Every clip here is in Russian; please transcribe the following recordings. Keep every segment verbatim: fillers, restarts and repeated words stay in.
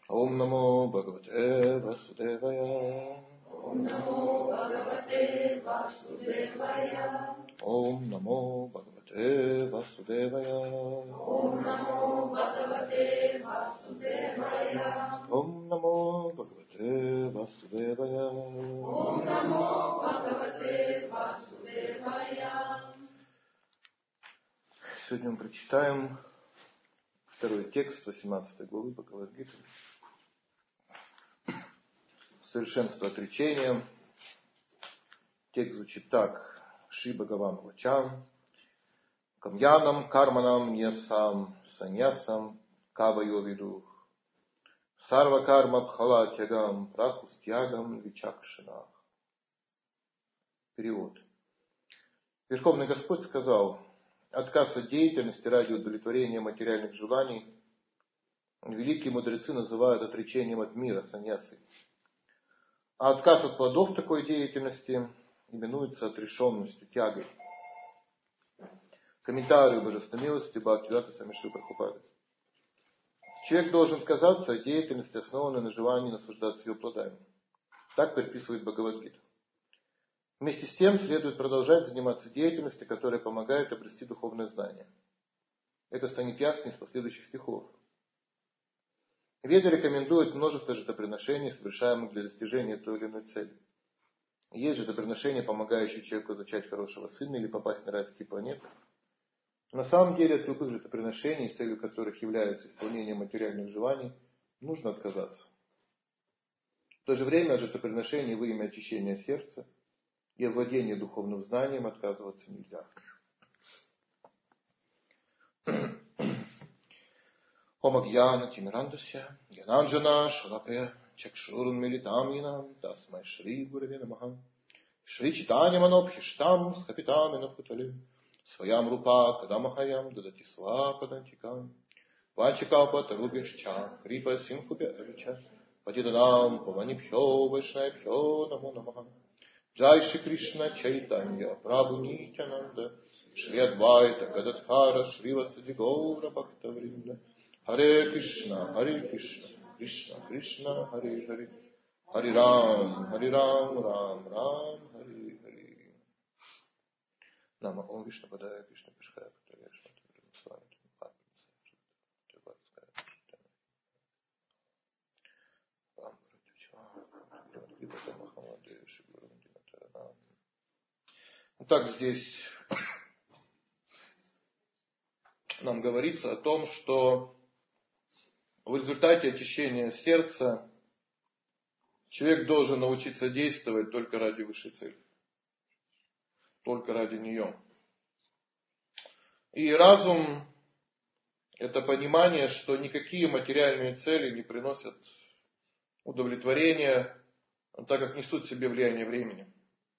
Ом намо Бхагавате Васудевая. Ом намо Бхагавате Васудевая. Ом намо Бхагавате Васудевая. Ом намо Бхагавате Васудевая. Ом намо Бхагавате Васудевая. Ом намо Бхагавате Васудевая. Сегодня мы прочитаем второй текст восемнадцатой главы Бхагавад-гиты. Совершенство отречения. Текст звучит так. Шри Бхагаван Вачам. Камьянам карманам ньясам саньясам кавайо виду. Сарва карма бхала тягам прахустьягам вичакшинах. Перевод. Верховный Господь сказал: отказ от деятельности ради удовлетворения материальных желаний великие мудрецы называют отречением от мира, саньясой. А отказ от плодов такой деятельности именуется отрешенностью, тягой. Комментарий Божественной милости Бхактивинода Свами Шрила Прабхупады. Человек должен отказаться от деятельности, основанной на желании наслаждаться ее плодами. Так предписывает Бхагавад-гита. Вместе с тем следует продолжать заниматься деятельностью, которая помогает обрести духовное знание. Это станет ясно из последующих стихов. Веды рекомендуют множество жертвоприношений, совершаемых для достижения той или иной цели. Есть жертвоприношения, помогающие человеку зачать хорошего сына или попасть на райские планеты. На самом деле от любых жертвоприношений, целью которых является исполнение материальных желаний, нужно отказаться. В то же время от жертвоприношений во имя очищения сердца и овладения духовным знанием отказываться нельзя. Омагьяна Тимирандася, Янанджана Шалапе, Чакшурун Милитамина, Тасмай Шри Гураве Намаха, Шри Читани Манобхиштам, Схапитами Напхутали, Своям Рупа Кадамахаям, Дадати Свападантикам, Вачикапа Тарубишча, Крипа Симхупя Авича, Патиданам Паванипхё Вайшнайбхё Намо Намаха, Джай Шри Кришна Чайтанья, Прабху Нитянанда, Шри Адвайта Гададхара, Шри Васади Гаура Бхактавринда, Харе Кришна, Харе Кришна, Кришна Кришна, Харе Харе, Харе Рам, Харе Рам, Рам Рам, Харе Харе. Нама Ом Вишну Падая Кришна Пишхая Патарья Шматаврина с вами. Так здесь нам говорится о том, что в результате очищения сердца человек должен научиться действовать только ради высшей цели. Только ради нее. И разум – это понимание, что никакие материальные цели не приносят удовлетворения, так как несут в себе влияние времени.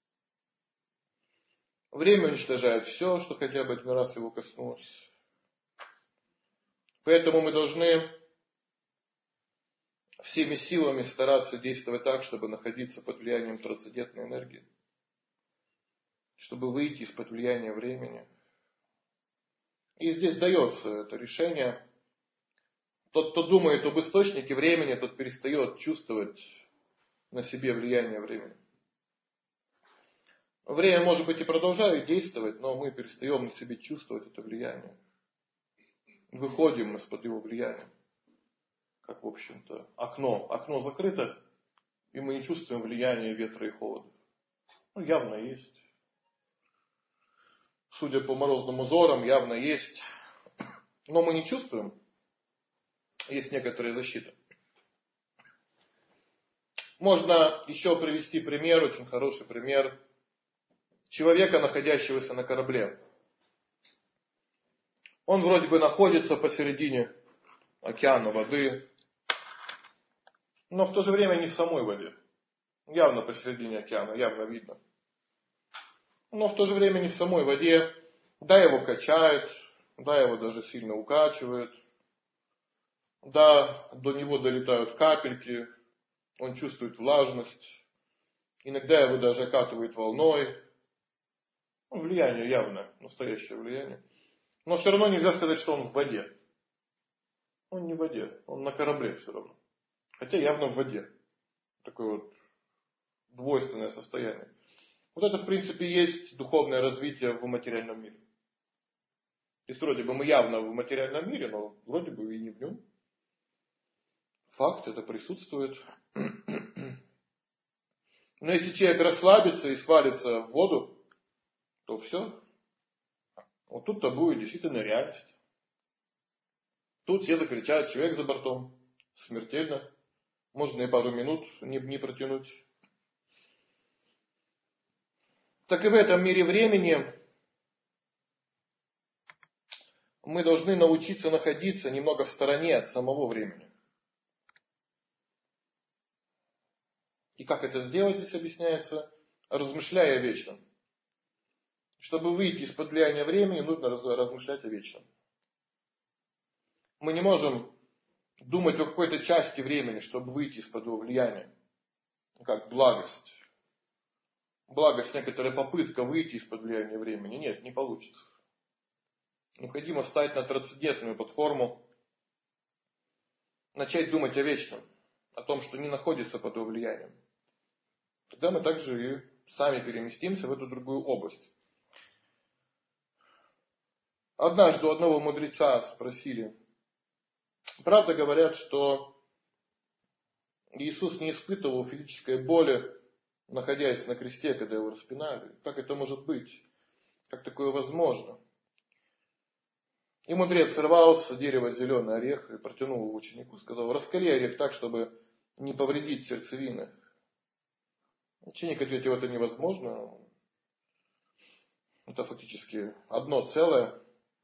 Время уничтожает все, что хотя бы один раз его коснулось. Поэтому мы должны всеми силами стараться действовать так, чтобы находиться под влиянием трансцендентной энергии. Чтобы выйти из-под влияния времени. И здесь дается это решение. Тот, кто думает об источнике времени, тот перестает чувствовать на себе влияние времени. Время, может быть, и продолжает действовать, но мы перестаем на себе чувствовать это влияние. Выходим из-под его влияния. Как, в общем-то, окно. Окно закрыто, и мы не чувствуем влияния ветра и холода. Ну, явно есть. Судя по морозным узорам, явно есть. Но мы не чувствуем. Есть некоторая защита. Можно еще привести пример, очень хороший пример. Человека, находящегося на корабле. Он вроде бы находится посередине океана, воды, но в то же время не в самой воде. Явно посередине океана, явно видно. Но в то же время не в самой воде. Да, его качает, да, его даже сильно укачивает. Да, до него долетают капельки, он чувствует влажность. Иногда его даже окатывает волной. Ну, влияние явно, настоящее влияние. Но все равно нельзя сказать, что он в воде. Он не в воде, он на корабле все равно. хотя явно в воде. Такое вот двойственное состояние. Вот это, в принципе, есть духовное развитие в материальном мире. То есть, вроде бы мы явно в материальном мире, но вроде бы и не в нем. Факт, это присутствует. Но если человек расслабится и свалится в воду, то все. Вот тут-то будет действительно реальность. Тут все закричат, человек за бортом. Смертельно. Можно и пару минут не, не протянуть. Так и в этом мире времени мы должны научиться находиться немного в стороне от самого времени. И как это сделать, здесь объясняется, размышляя о вечном. Чтобы выйти из-под влияния времени, нужно размышлять о вечном. Мы не можем думать о какой-то части времени, чтобы выйти из-под его влияния. Как благость. Благость, некоторая попытка выйти из-под влияния времени. Нет, не получится. Необходимо встать на трансцендентную платформу, начать думать о вечном, о том, что не находится под его влиянием. Тогда мы также и сами переместимся в эту другую область. Однажды у одного мудреца спросили, правда говорят, что Иисус не испытывал физической боли, находясь на кресте, когда его распинали? Как это может быть? Как такое возможно? И мудрец сорвал с дерева зеленый орех и протянул его ученику, сказал, раскали орех так, чтобы не повредить сердцевины. Ученик ответил, это невозможно. Это фактически одно целое.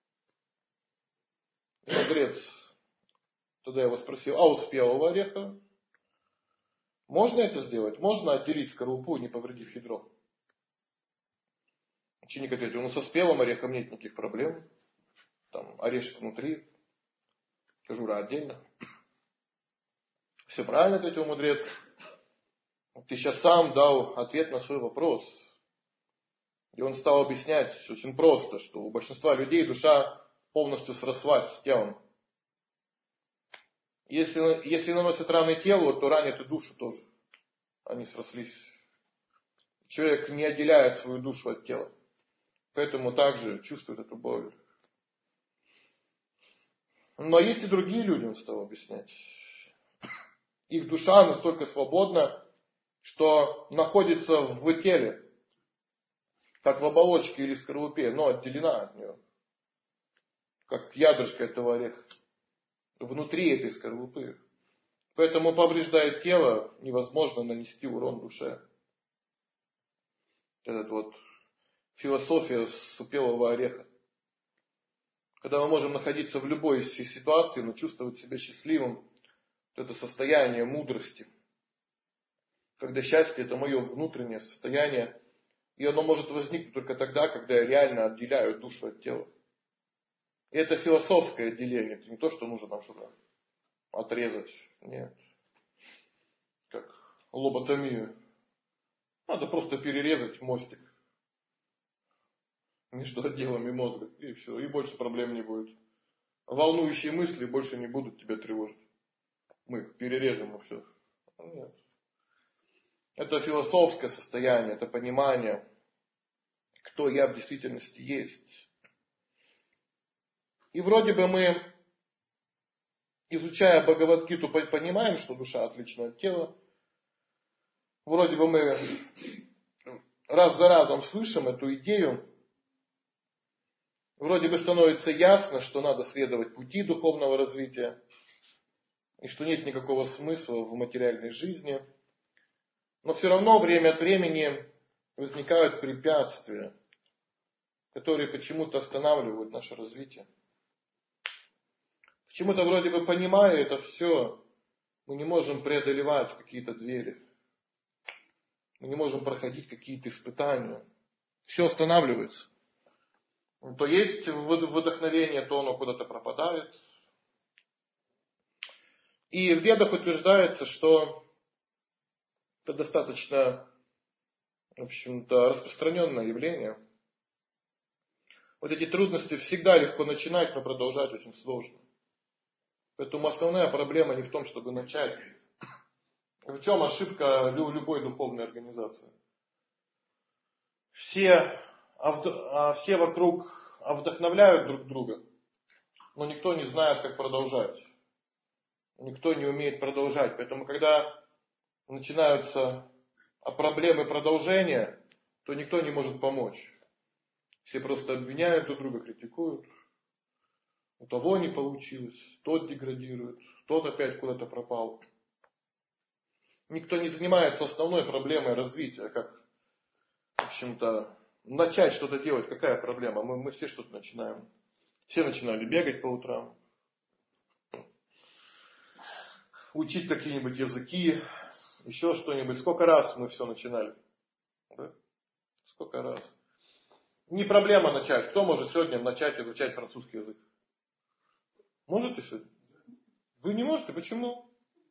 И мудрец тогда его спросил, а у спелого ореха можно это сделать? Можно отделить скорлупу, не повредив ядро? Ученик ответил, ну со спелым орехом нет никаких проблем. Там орешек внутри, кожура отдельно. Все правильно, ответил мудрец. Ты сейчас сам дал ответ на свой вопрос. И он стал объяснять очень просто, что у большинства людей душа полностью срослась с телом. Если, если наносят раны телу, то ранят и душу тоже. Они срослись. Человек не отделяет свою душу от тела. Поэтому также чувствует эту боль. Но есть и другие люди, он стал объяснять. Их душа настолько свободна, что находится в теле, как в оболочке или скорлупе, но отделена от нее. Как ядрышко этого ореха. Внутри этой скорлупы. Поэтому повреждая тело, невозможно нанести урон душе. Этот вот философия супелого ореха. Когда мы можем находиться в любой ситуации, но чувствовать себя счастливым, это состояние мудрости. Когда счастье это мое внутреннее состояние, и оно может возникнуть только тогда, когда я реально отделяю душу от тела. И это философское отделение, это не то, что нужно там что-то отрезать. Нет. Как лоботомию. Надо просто перерезать мостик между отделами мозга. И все. И больше проблем не будет. Волнующие мысли больше не будут тебя тревожить. Мы их перережем и все. Нет. Это философское состояние, это понимание, кто я в действительности есть. И вроде бы мы, изучая Бхагавад-гиту, понимаем, что душа отлична от тела. Вроде бы мы раз за разом слышим эту идею. Вроде бы становится ясно, что надо следовать пути духовного развития. И что нет никакого смысла в материальной жизни. Но все равно время от времени возникают препятствия, которые почему-то останавливают наше развитие. Почему-то вроде бы понимая это все, мы не можем преодолевать какие-то двери. Мы не можем проходить какие-то испытания. Все останавливается. То есть вдохновение, то оно куда-то пропадает. И в Ведах утверждается, что это достаточно, в общем-то, распространенное явление. Вот эти трудности всегда легко начинать, но продолжать очень сложно. Поэтому основная проблема не в том, чтобы начать, В чем ошибка любой духовной организации? Все, все вокруг вдохновляют друг друга, но никто не знает, как продолжать. Никто не умеет продолжать. Поэтому, когда начинаются проблемы продолжения, то никто не может помочь. Все просто обвиняют друг друга, критикуют. У того не получилось, тот деградирует, тот опять куда-то пропал. Никто не занимается основной проблемой развития, как, в общем-то, начать что-то делать. Какая проблема? Мы, мы все что-то начинаем. Все начинали бегать по утрам, учить какие-нибудь языки, еще что-нибудь. Сколько раз мы все начинали? Да? Сколько раз? Не проблема начать. Кто может сегодня начать изучать французский язык? Можете сегодня? Вы не можете? Почему?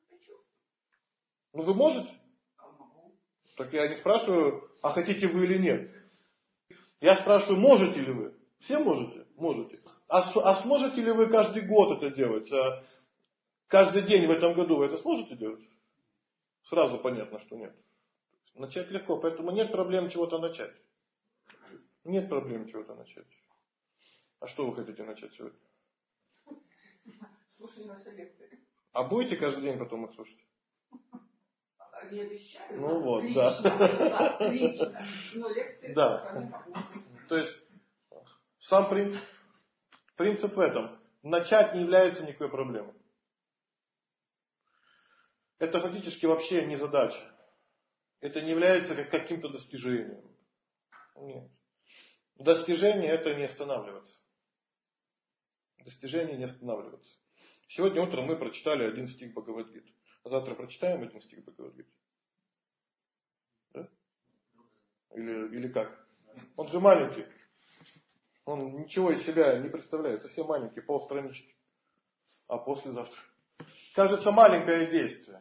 Ну вы можете? Так я не спрашиваю, а хотите вы или нет. Я спрашиваю, можете ли вы? Все можете? Можете. А, а сможете ли вы каждый год это делать? А каждый день в этом году вы это сможете делать? Сразу понятно, что нет. Начать легко, поэтому нет проблем чего-то начать. Нет проблем чего-то начать. А что вы хотите начать сегодня? Слушай наши лекции. А будете каждый день потом их слушать? Не обещаю. Ну вот, лично, да. Нас лично. Но лекции да. То есть, сам принцип, принцип в этом. Начать не является никакой проблемой. Это фактически вообще не задача. Это не является как каким-то достижением. Нет. Достижение это не останавливаться. Достижение не останавливаться. Сегодня утром мы прочитали один стих Бхагавад-гиты. Завтра прочитаем один стих Бхагавад-гиты. Да? Или, или как? Он же маленький. Он ничего из себя не представляет. Совсем маленький, полстранички. А послезавтра. Кажется, маленькое действие.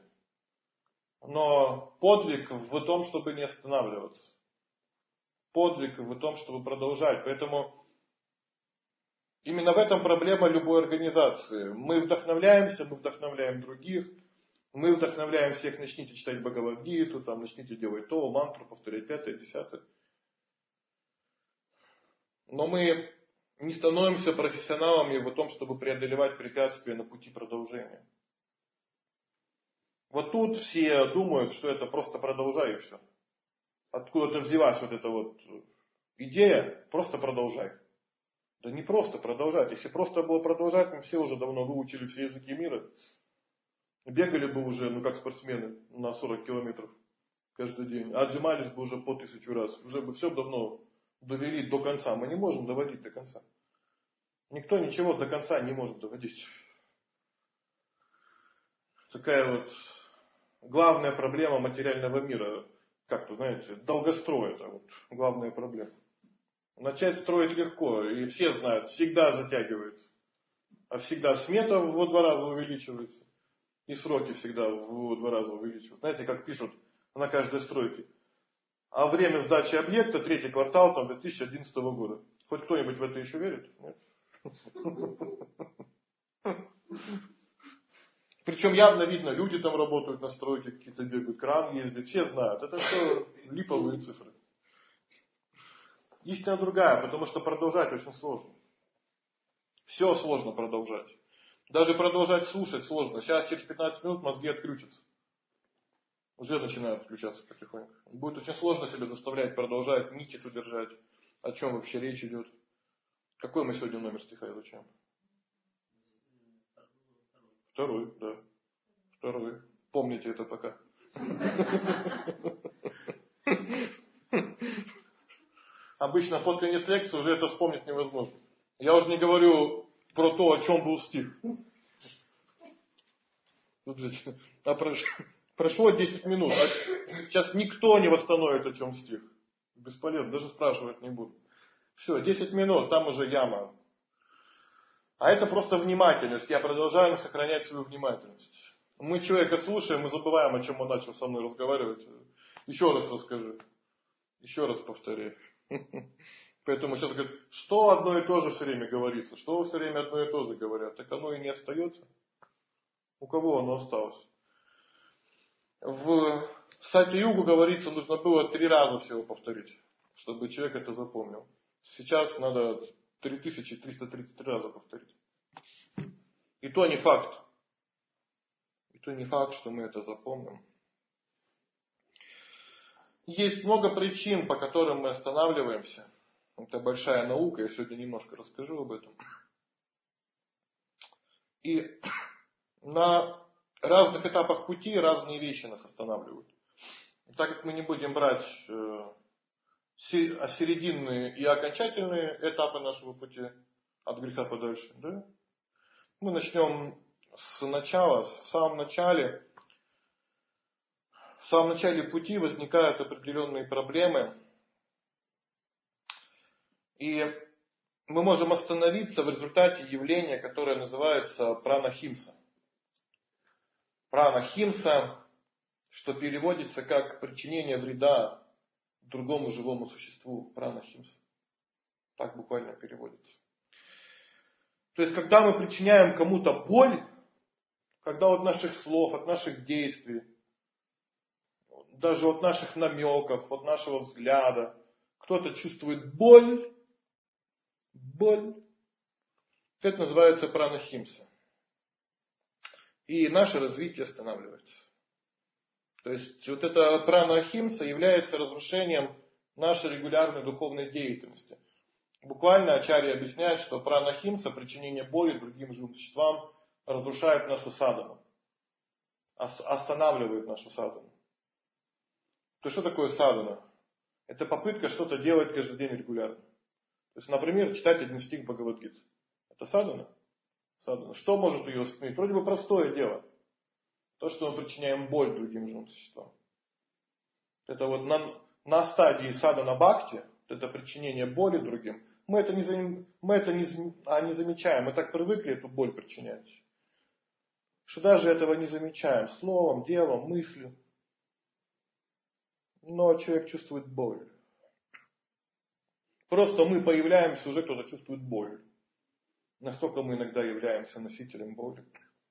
Но подвиг в том, чтобы не останавливаться. Подвиг в том, чтобы продолжать. Поэтому именно в этом проблема любой организации. Мы вдохновляемся, мы вдохновляем других. Мы вдохновляем всех, начните читать Бхагавад-гиту, там, начните делать то, мантру, повторять пятое, десятое. Но мы не становимся профессионалами в том, чтобы преодолевать препятствия на пути продолжения. Вот тут все думают, что это просто продолжай и все. Откуда-то взялась вот эта вот идея, просто продолжай. Да не просто продолжать. Если просто было продолжать, мы все уже давно выучили все языки мира. Бегали бы уже, ну как спортсмены, на сорок километров каждый день. А отжимались бы уже по тысячу раз. Уже бы все давно довели до конца. Мы не можем доводить до конца. Никто ничего до конца не может доводить. Такая вот главная проблема материального мира. Как-то, знаете, долгострой это вот главная проблема. Начать строить легко. И все знают, всегда затягивается. А всегда смета в два раза увеличивается. И сроки всегда в два раза увеличивают. Знаете, как пишут на каждой стройке. А время сдачи объекта третий квартал там, две тысячи одиннадцатого года. Хоть кто-нибудь в это еще верит? Нет? Причем явно видно, люди там работают на стройке, какие-то бегают, кран ездит. Все знают. Это все липовые цифры. Истина другая, потому что продолжать очень сложно. Все сложно продолжать. Даже продолжать слушать сложно. Сейчас через пятнадцать минут мозги отключатся. Уже начинают отключаться потихоньку. Будет очень сложно себя заставлять продолжать, нить эту держать. О чем вообще речь идет. Какой мы сегодня номер стиха изучаем? Второй, да. Второй. Помните это пока. Обычно под конец лекции уже это вспомнить невозможно. Я уже не говорю про то, о чем был стих. А прошло десять минут. А сейчас никто не восстановит, о чем стих. Бесполезно, даже спрашивать не буду. Все, десять минут, там уже яма. А это просто внимательность. Я продолжаю сохранять свою внимательность. Мы человека слушаем, мы забываем, о чем он начал со мной разговаривать. Еще раз расскажи. Еще раз повторяй. Поэтому сейчас говорят, что одно и то же все время говорится, что все время одно и то же говорят, так оно и не остается. У кого оно осталось? В Сатья-югу говорится, нужно было три раза всего повторить, чтобы человек это запомнил. Сейчас надо три тысячи триста тридцать три раза повторить. И то не факт. И то не факт, что мы это запомним. Есть много причин, по которым мы останавливаемся. Это большая наука, я сегодня немножко расскажу об этом. И на разных этапах пути разные вещи нас останавливают. И так как мы не будем брать э, серединные и окончательные этапы нашего пути от греха подальше, да? Мы начнем с начала, в самом начале. В самом начале пути возникают определенные проблемы. И мы можем остановиться в результате явления, которое называется пранахимса. Пранахимса, что переводится как причинение вреда другому живому существу. Пранахимса. Так буквально переводится. То есть, когда мы причиняем кому-то боль, когда от наших слов, от наших действий, даже от наших намеков, от нашего взгляда, кто-то чувствует боль, боль, это называется пранахимса. И наше развитие останавливается. То есть, вот эта пранахимса является разрушением нашей регулярной духовной деятельности. Буквально Ачарья объясняет, что пранахимса, причинение боли другим живым существам, разрушает нашу садхану, останавливает нашу садхану. То что такое садхана? Это попытка что-то делать каждый день регулярно. То есть, например, читать один стих Бхагавад-гиты. Это садхана? Садхана. Что может ее остановить? Вроде бы простое дело. То, что мы причиняем боль другим живым существам. Это вот на, на стадии садхана бхакти, это причинение боли другим, мы это, не, мы это не, а не замечаем. Мы так привыкли эту боль причинять, что даже этого не замечаем. Словом, делом, мыслью. Но человек чувствует боль. Просто мы появляемся, уже кто-то чувствует боль. Настолько мы иногда являемся носителем боли.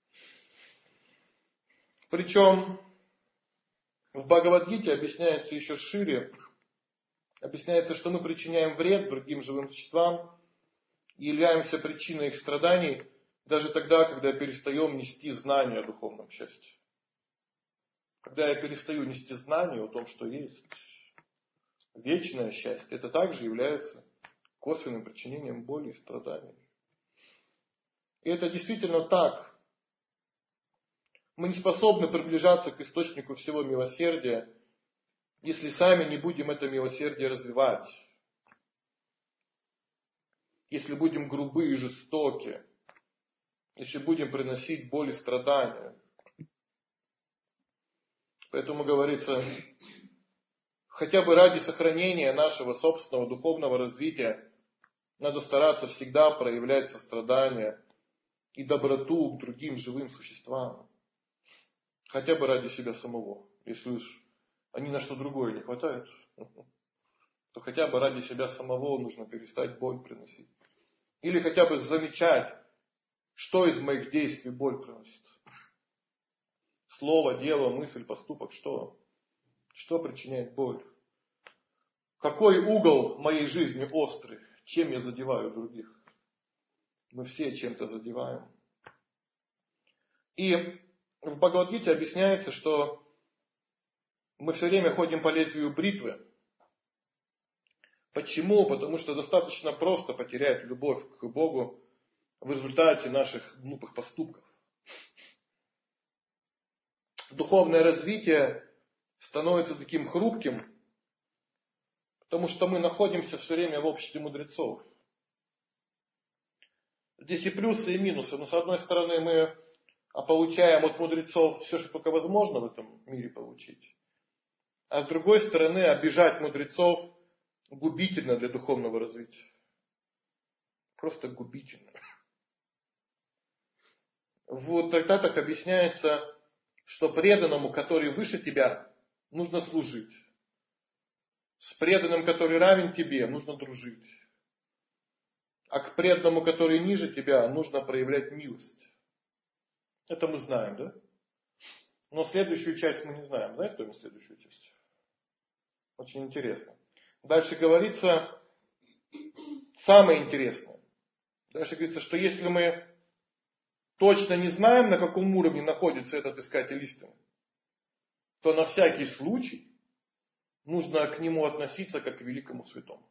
Причем в Бхагавад-гите объясняется еще шире. Объясняется, что мы причиняем вред другим живым существам и являемся причиной их страданий даже тогда, когда перестаем нести знания о духовном счастье. Когда я перестаю нести знания о том, что есть вечное счастье, это также является косвенным причинением боли и страданий. И это действительно так. Мы не способны приближаться к источнику всего милосердия, если сами не будем это милосердие развивать. Если будем грубы и жестоки. Если будем приносить боль и страдания. Поэтому говорится, хотя бы ради сохранения нашего собственного духовного развития, надо стараться всегда проявлять сострадание и доброту к другим живым существам. Хотя бы ради себя самого. Если уж они на что другое не хватает, то хотя бы ради себя самого нужно перестать боль приносить. Или хотя бы замечать, что из моих действий боль приносит. Слово, дело, мысль, поступок, что? Что причиняет боль? Какой угол моей жизни острый? Чем я задеваю других? Мы все чем-то задеваем. И в Бхагавад-гите объясняется, что мы все время ходим по лезвию бритвы. Почему? Потому что достаточно просто потерять любовь к Богу в результате наших глупых поступков. Духовное развитие становится таким хрупким, потому что мы находимся все время в обществе мудрецов. Здесь и плюсы, и минусы. Но с одной стороны мы получаем от мудрецов все, что только возможно в этом мире получить. А с другой стороны, обижать мудрецов губительно для духовного развития. Просто губительно. В трактатах объясняется, что преданному, который выше тебя, нужно служить. С преданным, который равен тебе, нужно дружить. А к преданному, который ниже тебя, нужно проявлять милость. Это мы знаем, да? Но следующую часть мы не знаем. Знаете, кто следующую часть? Очень интересно. Дальше говорится самое интересное. Дальше говорится, что если мы точно не знаем, на каком уровне находится этот искатель истины, то на всякий случай нужно к нему относиться как к великому святому.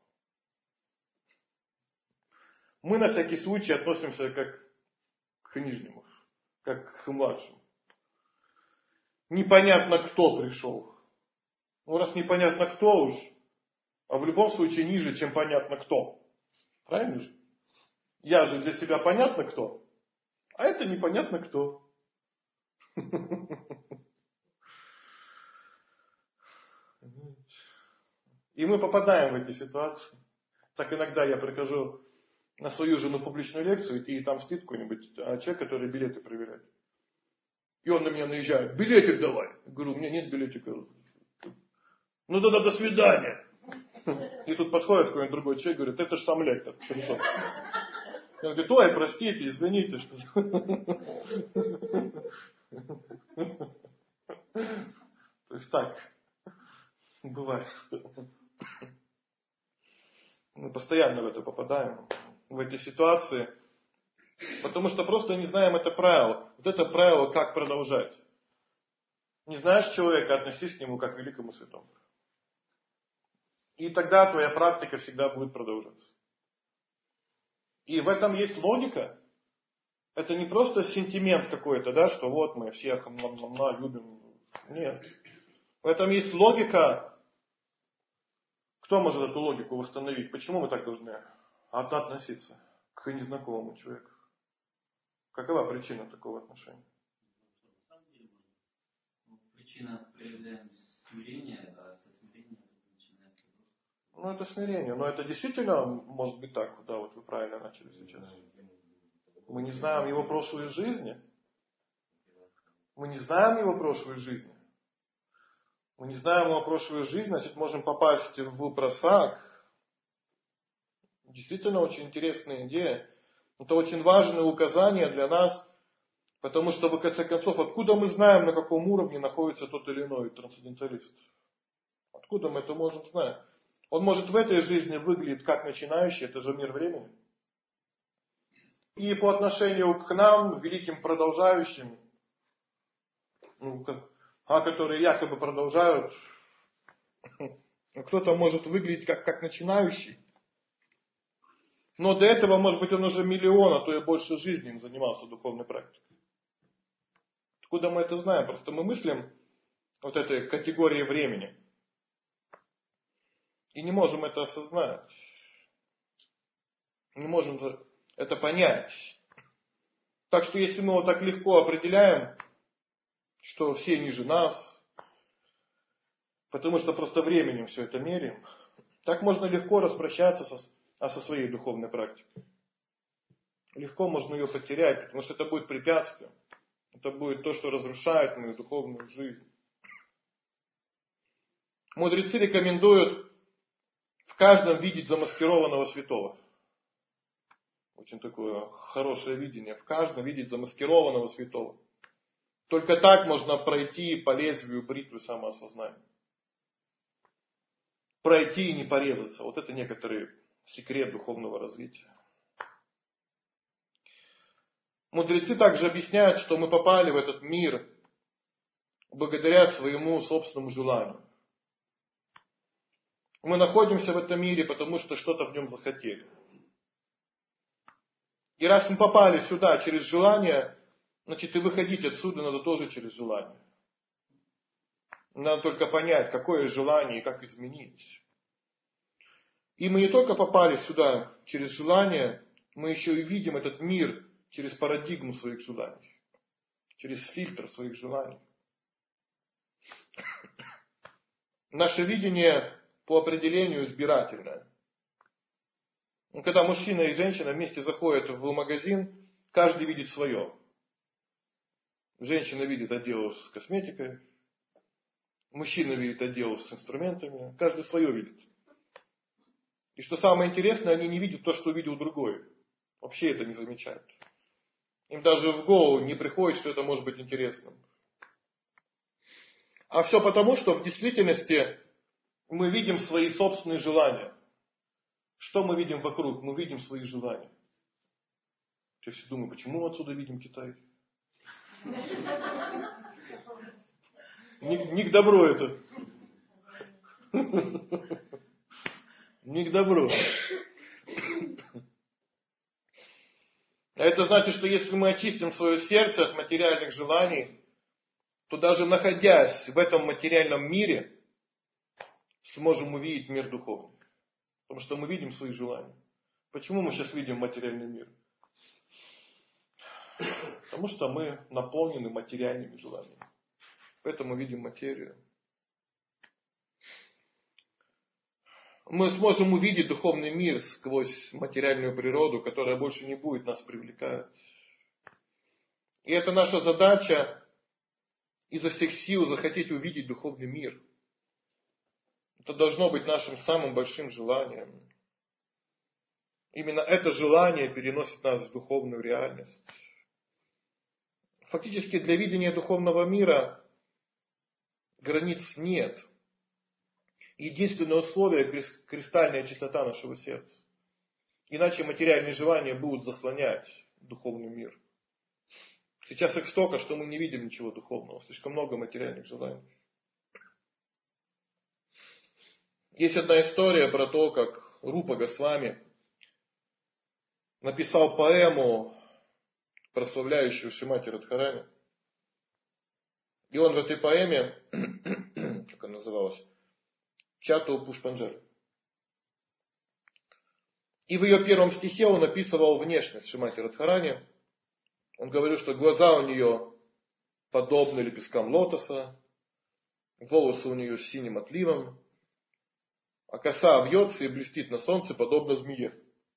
Мы на всякий случай относимся как к нижнему, как к младшему. Непонятно, кто пришел. Ну, раз непонятно, кто уж, а в любом случае ниже, чем понятно, кто. Правильно же? Я же для себя понятно, кто, а это непонятно, кто. И мы попадаем в эти ситуации. Так иногда я прихожу на свою жену публичную лекцию, и там стоит какой-нибудь человек, который билеты проверяет. И он на меня наезжает: билетик давай. Я говорю: у меня нет билетика. Ну тогда до свидания. И тут подходит какой-нибудь другой человек, говорит: это же сам лектор пришел. Он говорит: ой, простите, извините. Что... То есть так бывает. Мы постоянно в это попадаем, в эти ситуации, потому что просто не знаем это правило. Вот это правило, как продолжать. Не знаешь человека, относись к нему как к великому святому. И тогда твоя практика всегда будет продолжаться. И в этом есть логика. Это не просто сентимент какой-то, да, что вот мы всех мла-мла-мла любим. Нет. В этом есть логика. Кто может эту логику восстановить? Почему мы так должны относиться к незнакомому человеку? Какова причина такого отношения? Причина проявляем смирение, а со смирения начинается. Ну, это смирение. Но это действительно может быть так. Да, вот вы правильно начали сейчас. Мы не знаем его прошлой жизни. Мы не знаем его прошлой жизни. Мы не знаем его прошлую жизнь, значит, можем попасть в просак. Действительно очень интересная идея. Это очень важное указание для нас, потому что, в конце концов, откуда мы знаем, на каком уровне находится тот или иной трансценденталист? Откуда мы это можем знать? Он может в этой жизни выглядеть как начинающий, это же мир времени. И по отношению к нам, великим продолжающим, ну, а которые якобы продолжают, кто-то может выглядеть как, как начинающий. Но до этого, может быть, он уже миллион, а то и больше жизни им занимался духовной практикой. Откуда мы это знаем? Просто мы мыслим вот этой категории времени. И не можем это осознать. Не можем это понять. Так что если мы вот так легко определяем, что все ниже нас, потому что просто временем все это меряем, так можно легко распрощаться со, а со своей духовной практикой. Легко можно ее потерять, потому что это будет препятствие. Это будет то, что разрушает мою духовную жизнь. Мудрецы рекомендуют в каждом видеть замаскированного святого. Очень такое хорошее видение. В каждом видеть замаскированного святого. Только так можно пройти по лезвию бритвы самоосознания. Пройти и не порезаться. Вот это некоторый секрет духовного развития. Мудрецы также объясняют, что мы попали в этот мир благодаря своему собственному желанию. Мы находимся в этом мире, потому что что-то в нем захотели. И раз мы попали сюда через желание, значит и выходить отсюда надо тоже через желание. Надо только понять, какое желание и как изменить. И мы не только попали сюда через желание, мы еще и видим этот мир через парадигму своих желаний. Через фильтр своих желаний. Наше видение по определению избирательное. Когда мужчина и женщина вместе заходят в магазин, каждый видит свое. Женщина видит отдел с косметикой, мужчина видит отдел с инструментами, каждый свое видит. И что самое интересное, они не видят то, что видел другой. Вообще это не замечают. Им даже в голову не приходит, что это может быть интересным. А все потому, что в действительности мы видим свои собственные желания. Что мы видим вокруг? Мы видим свои желания. Я все думаю, почему мы отсюда видим Китай? Не, не к добру это. Не к добру. А это значит, что если мы очистим свое сердце от материальных желаний, то даже находясь в этом материальном мире, сможем увидеть мир духовный. Потому что мы видим свои желания. Почему мы сейчас видим материальный мир? Потому что мы наполнены материальными желаниями. Поэтому видим материю. Мы сможем увидеть духовный мир сквозь материальную природу, которая больше не будет нас привлекать. И это наша задача изо всех сил захотеть увидеть духовный мир. Это должно быть нашим самым большим желанием. Именно это желание переносит нас в духовную реальность. Фактически для видения духовного мира границ нет. Единственное условие – кристальная чистота нашего сердца. Иначе материальные желания будут заслонять духовный мир. Сейчас их столько, что мы не видим ничего духовного. Слишком много материальных желаний. Есть одна история про то, как Рупа Госвами написал поэму, прославляющую Шримати Радхарани. И он в этой поэме, как она называлась, Чату Пушпанджали. И в ее первом стихе он описывал внешность Шримати Радхарани. Он говорил, что глаза у нее подобны лепесткам лотоса, волосы у нее с синим отливом, а коса вьется и блестит на солнце, подобно змее.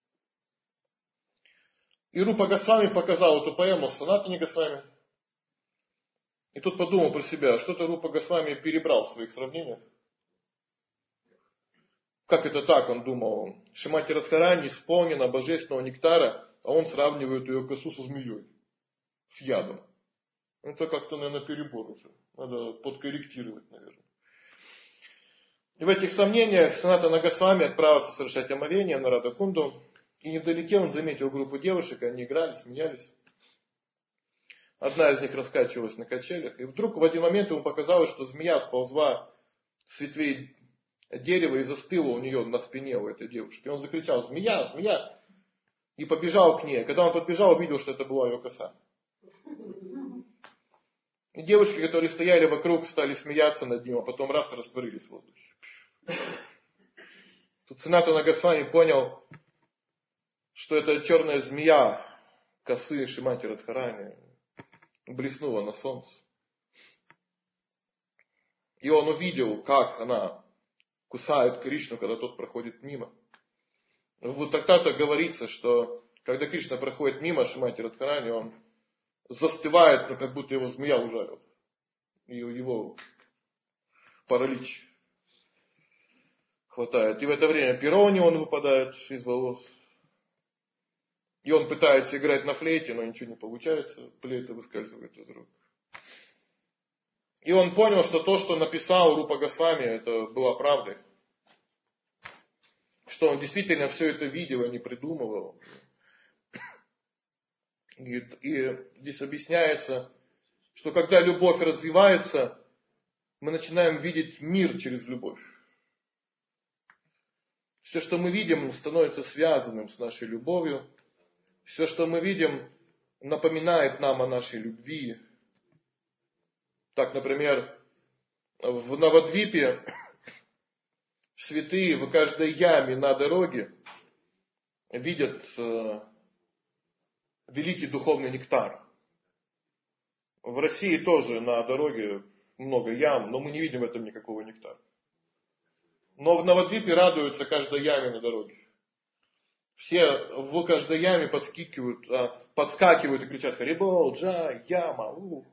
И Рупа Госвами показал эту поэму Санатане Госвами. И тут подумал про себя, что-то Рупа Госвами перебрал в своих сравнениях. Как это так, он думал. Шримати Радхарани исполнена божественного нектара, а он сравнивает ее косу со змеей, с ядом. Это как-то, наверное, перебор уже. Надо подкорректировать, наверное. И в этих сомнениях Санатана Госвами отправился совершать омовение на Радхакунду. И невдалеке он заметил группу девушек, они играли, смеялись. Одна из них раскачивалась на качелях. И вдруг в один момент ему показалось, что змея сползла с ветвей дерева и застыла у нее на спине у этой девушки. И он закричал: «Змея, змея!» И побежал к ней. Когда он подбежал, увидел, что это была ее коса. И девушки, которые стояли вокруг, стали смеяться над ним, а потом раз и растворились в воздухе. Тут Санатана Госвами понял, что эта черная змея косы Шримати Радхарани блеснула на солнце. И он увидел, как она кусает Кришну, когда тот проходит мимо. Вот тогда-то говорится, что когда Кришна проходит мимо Шримати Радхарани, он застывает, ну, как будто его змея ужалила. И его паралич хватает. И в это время перо у него выпадает из волос. И он пытается играть на флейте, но ничего не получается. Флейта выскальзывает из рук. И он понял, что то, что написал Рупа Госвами, это была правдой. Что он действительно все это видел, а не придумывал. И, и здесь объясняется, что когда любовь развивается, мы начинаем видеть мир через любовь. Все, что мы видим, становится связанным с нашей любовью. Все, что мы видим, напоминает нам о нашей любви. Так, например, в Навадвипе святые в каждой яме на дороге видят э, великий духовный нектар. В России тоже на дороге много ям, но мы не видим в этом никакого нектара. Но в Навадвипе радуются каждой яме на дороге. Все в каждой яме подскакивают, подскакивают и кричат: «Харибол, джай, яма, ух».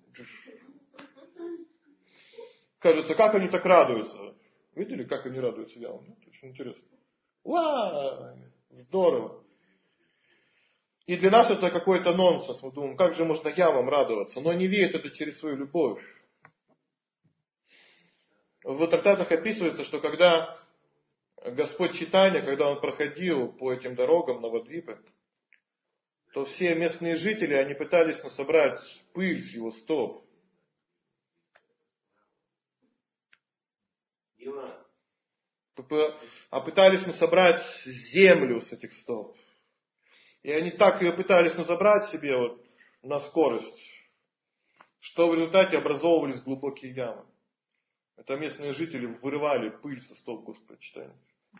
Кажется, как они так радуются. Видели, как они радуются ямам? Очень интересно. Уа, здорово. И для нас это какой-то нонсенс. Мы думаем, как же можно ямам радоваться? Но они видят это через свою любовь. в трактатах описывается, что когда Господь Чайтанья, когда он проходил по этим дорогам Навадвипы, то все местные жители, они пытались насобрать пыль с его стоп. А пытались насобрать землю с этих стоп. И они так ее пытались насобрать себе вот на скорость, что в результате образовывались глубокие ямы. Это местные жители вырывали пыль со стоп Господа Чайтаньи.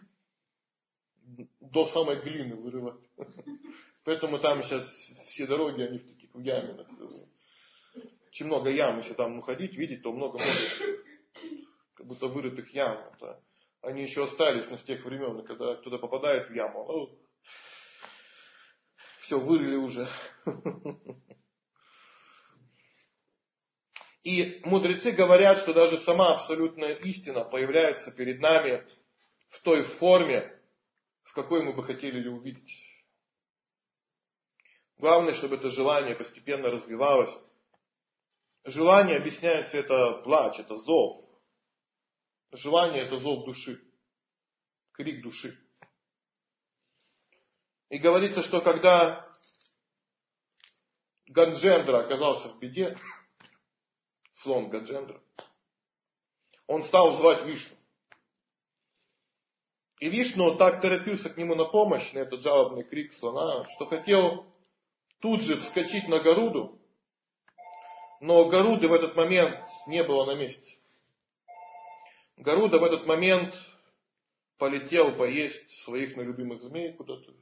До самой глины вырывали. Поэтому там сейчас все дороги, они в таких в яме. Очень много ям, если там ходить, видеть, то много-много как будто вырытых ям. Это, они еще остались с тех времен, когда кто-то попадает в яму. Ну, все, вырыли уже. И мудрецы говорят, что даже сама абсолютная истина появляется перед нами в той форме, в какой мы бы хотели ее увидеть. Главное, чтобы это желание постепенно развивалось. Желание, объясняется, это плач, это зов. Желание – это зов души, крик души. И говорится, что когда Гаджендра оказался в беде, слон Гаджендра, он стал звать Вишну. И Вишну так торопился к нему на помощь, на этот жалобный крик слона, что хотел тут же вскочить на Гаруду, но Гаруды в этот момент не было на месте. Гаруда в этот момент полетел поесть своих нелюбимых змей куда-то.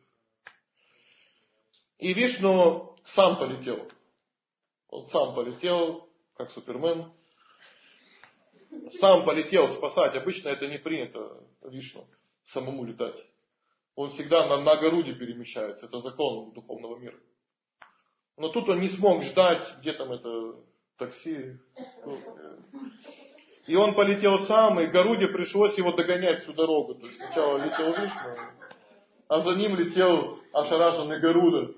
И Вишну сам полетел. Он сам полетел, как Супермен. Сам полетел спасать. Обычно это не принято Вишну самому летать. Он всегда на, на Гаруде перемещается. Это закон духовного мира. Но тут он не смог ждать, где там это такси. И он полетел сам, и Гаруде пришлось его догонять всю дорогу. То есть сначала летел Вишну, а за ним летел ошарашенный Гаруда.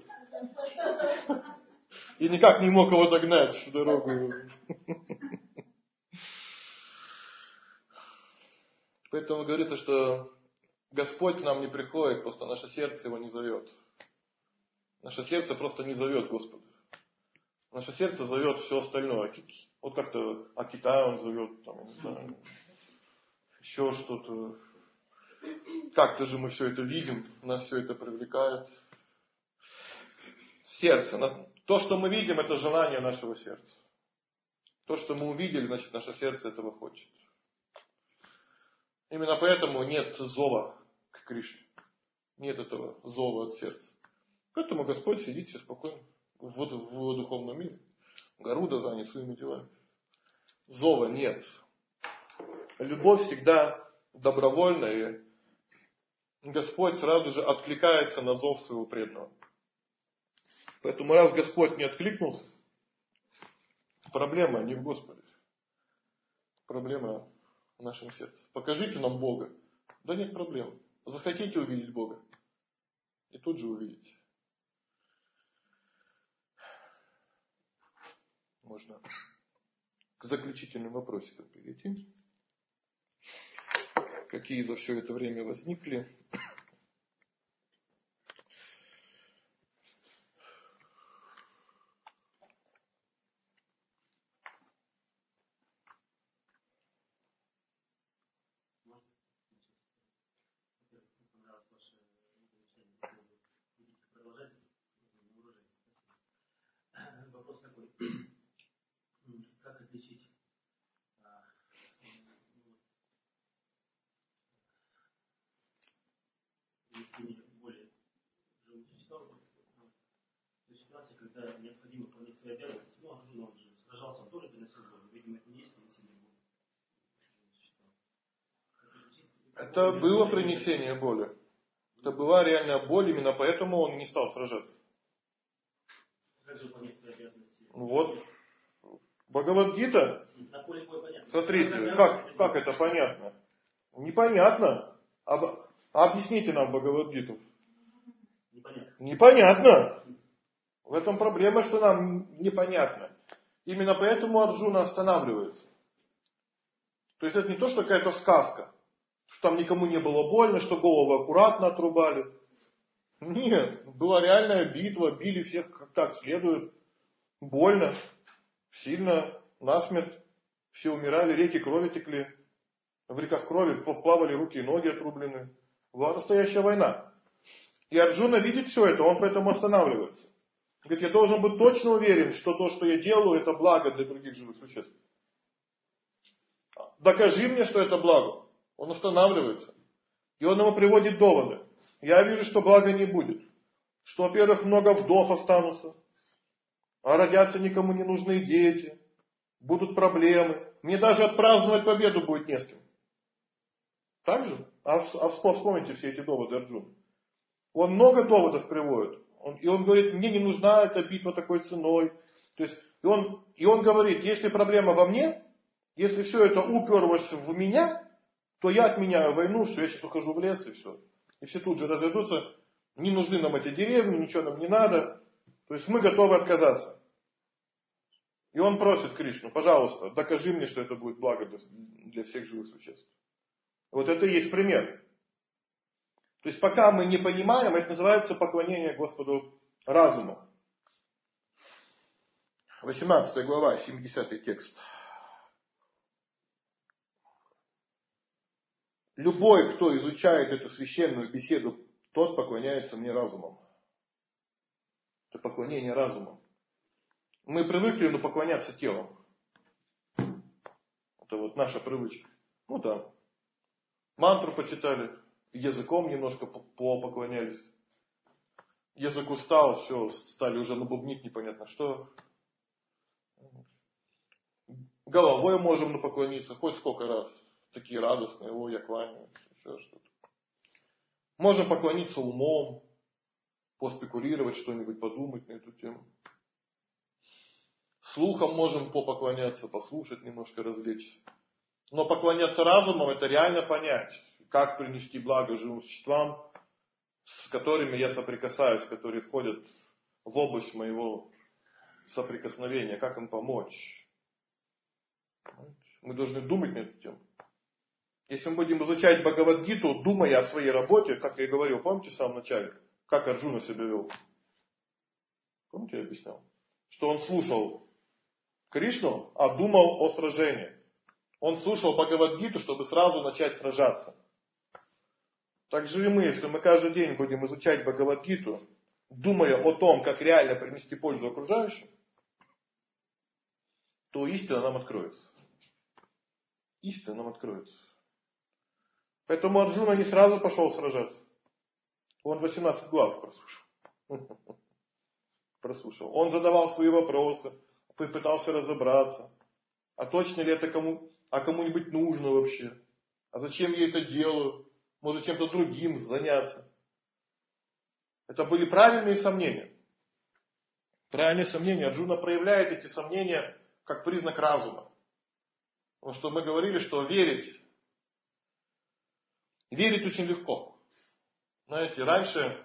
И никак не мог его догнать всю дорогу. Поэтому говорится, что Господь к нам не приходит, просто наше сердце его не зовет. Наше сердце просто не зовет Господа. Наше сердце зовет все остальное. Вот как-то а Китай он зовет, там, не знаю, еще что-то. Как-то же мы все это видим, нас все это привлекает. Сердце. То, что мы видим, это желание нашего сердца. То, что мы увидели, значит, наше сердце этого хочет. Именно поэтому нет зова к Кришне. Нет этого зова от сердца. Поэтому Господь сидит все спокойно в, в духовном мире. Гаруда занят своими делами. Зова нет. Любовь всегда добровольная. И Господь сразу же откликается на зов своего преданного. Поэтому раз Господь не откликнулся, проблема не в Господе. Проблема в нашем сердце. Покажите нам Бога. Да нет проблем. Захотите увидеть Бога. И тут же увидите. Можно к заключительным вопросикам перейти. Какие за все это время возникли? Вопрос такой. Как отличить а, если более живущий сторону, то ситуация, когда необходимо выполнять свои обязанности, ну, Арджуна, он же сражался, он тоже переносил боль, видимо, это не есть принесение боли. Это было принесение боли. Это была реальная боль, именно поэтому он не стал сражаться. Как же выполнять свои обязанности? Вот. Бхагавад-гита. Смотрите, как, как это понятно? Непонятно. Об, объясните нам Бхагавад-гиту. Непонятно. Непонятно. В этом проблема, что нам непонятно. Именно поэтому Арджуна останавливается. То есть это не то, что какая-то сказка, что там никому не было больно, что голову аккуратно отрубали. Нет, была реальная битва, били всех как, как следует. Больно, сильно, насмерть. Все умирали, реки крови текли. В реках крови плавали руки и ноги отрублены. Была настоящая война. И Арджуна видит все это, он поэтому останавливается. Говорит, я должен быть точно уверен, что то, что я делаю, это благо для других живых существ. Докажи мне, что это благо. Он останавливается. И он ему приводит доводы. Я вижу, что блага не будет. Что, во-первых, много вдов останутся. А родятся никому не нужные дети. Будут проблемы. Мне даже отпраздновать победу будет не с кем. Так же? А, а вспомните все эти доводы Арджуны. Он много доводов приводит. Он, и он говорит, мне не нужна эта битва такой ценой. То есть, и, он, и он говорит, если проблема во мне, если все это уперлось в меня, то я отменяю войну, все, я сейчас ухожу в лес и все. И все тут же разойдутся, не нужны нам эти деревни, ничего нам не надо. То есть мы готовы отказаться. И он просит Кришну, пожалуйста, докажи мне, что это будет благо для, для всех живых существ. Вот это и есть пример. То есть пока мы не понимаем, это называется поклонение Господу разуму. восемнадцатая глава, семидесятый текст. Любой, кто изучает эту священную беседу, тот поклоняется мне разумом. Это поклонение разумом. Мы привыкли, ну, поклоняться телом. Это вот наша привычка. Ну да. Мантру почитали, языком немножко поклонялись. Язык устал, все, стали уже набубнить непонятно что. Головой можем поклониться хоть сколько раз. Такие радостные, о, я кланяюсь, еще что-то. Можем поклониться умом, поспекулировать что-нибудь, подумать на эту тему. Слухом можем попоклоняться, послушать немножко, развлечься. Но поклоняться разумом, это реально понять, как принести благо живым существам, с которыми я соприкасаюсь, которые входят в область моего соприкосновения, как им помочь. Мы должны думать на эту тему. Если мы будем изучать Бхагавад-гиту, думая о своей работе, как я и говорил, помните в самом начале, как Арджуна себя вел? Помните, я объяснял? Что он слушал Кришну, а думал о сражении. Он слушал Бхагавад-гиту, чтобы сразу начать сражаться. Так же и мы, если мы каждый день будем изучать Бхагавад-гиту, думая о том, как реально принести пользу окружающим, то истина нам откроется. Истина нам откроется. Поэтому Арджуна не сразу пошел сражаться. Он восемнадцать глав прослушал. Прослушал. Он задавал свои вопросы, пытался разобраться. А точно ли это кому, а кому-нибудь нужно вообще? А зачем я это делаю? Может, чем-то другим заняться? Это были правильные сомнения. Правильные сомнения. Арджуна проявляет эти сомнения как признак разума. Потому что мы говорили, что верить, верить очень легко. Знаете, раньше,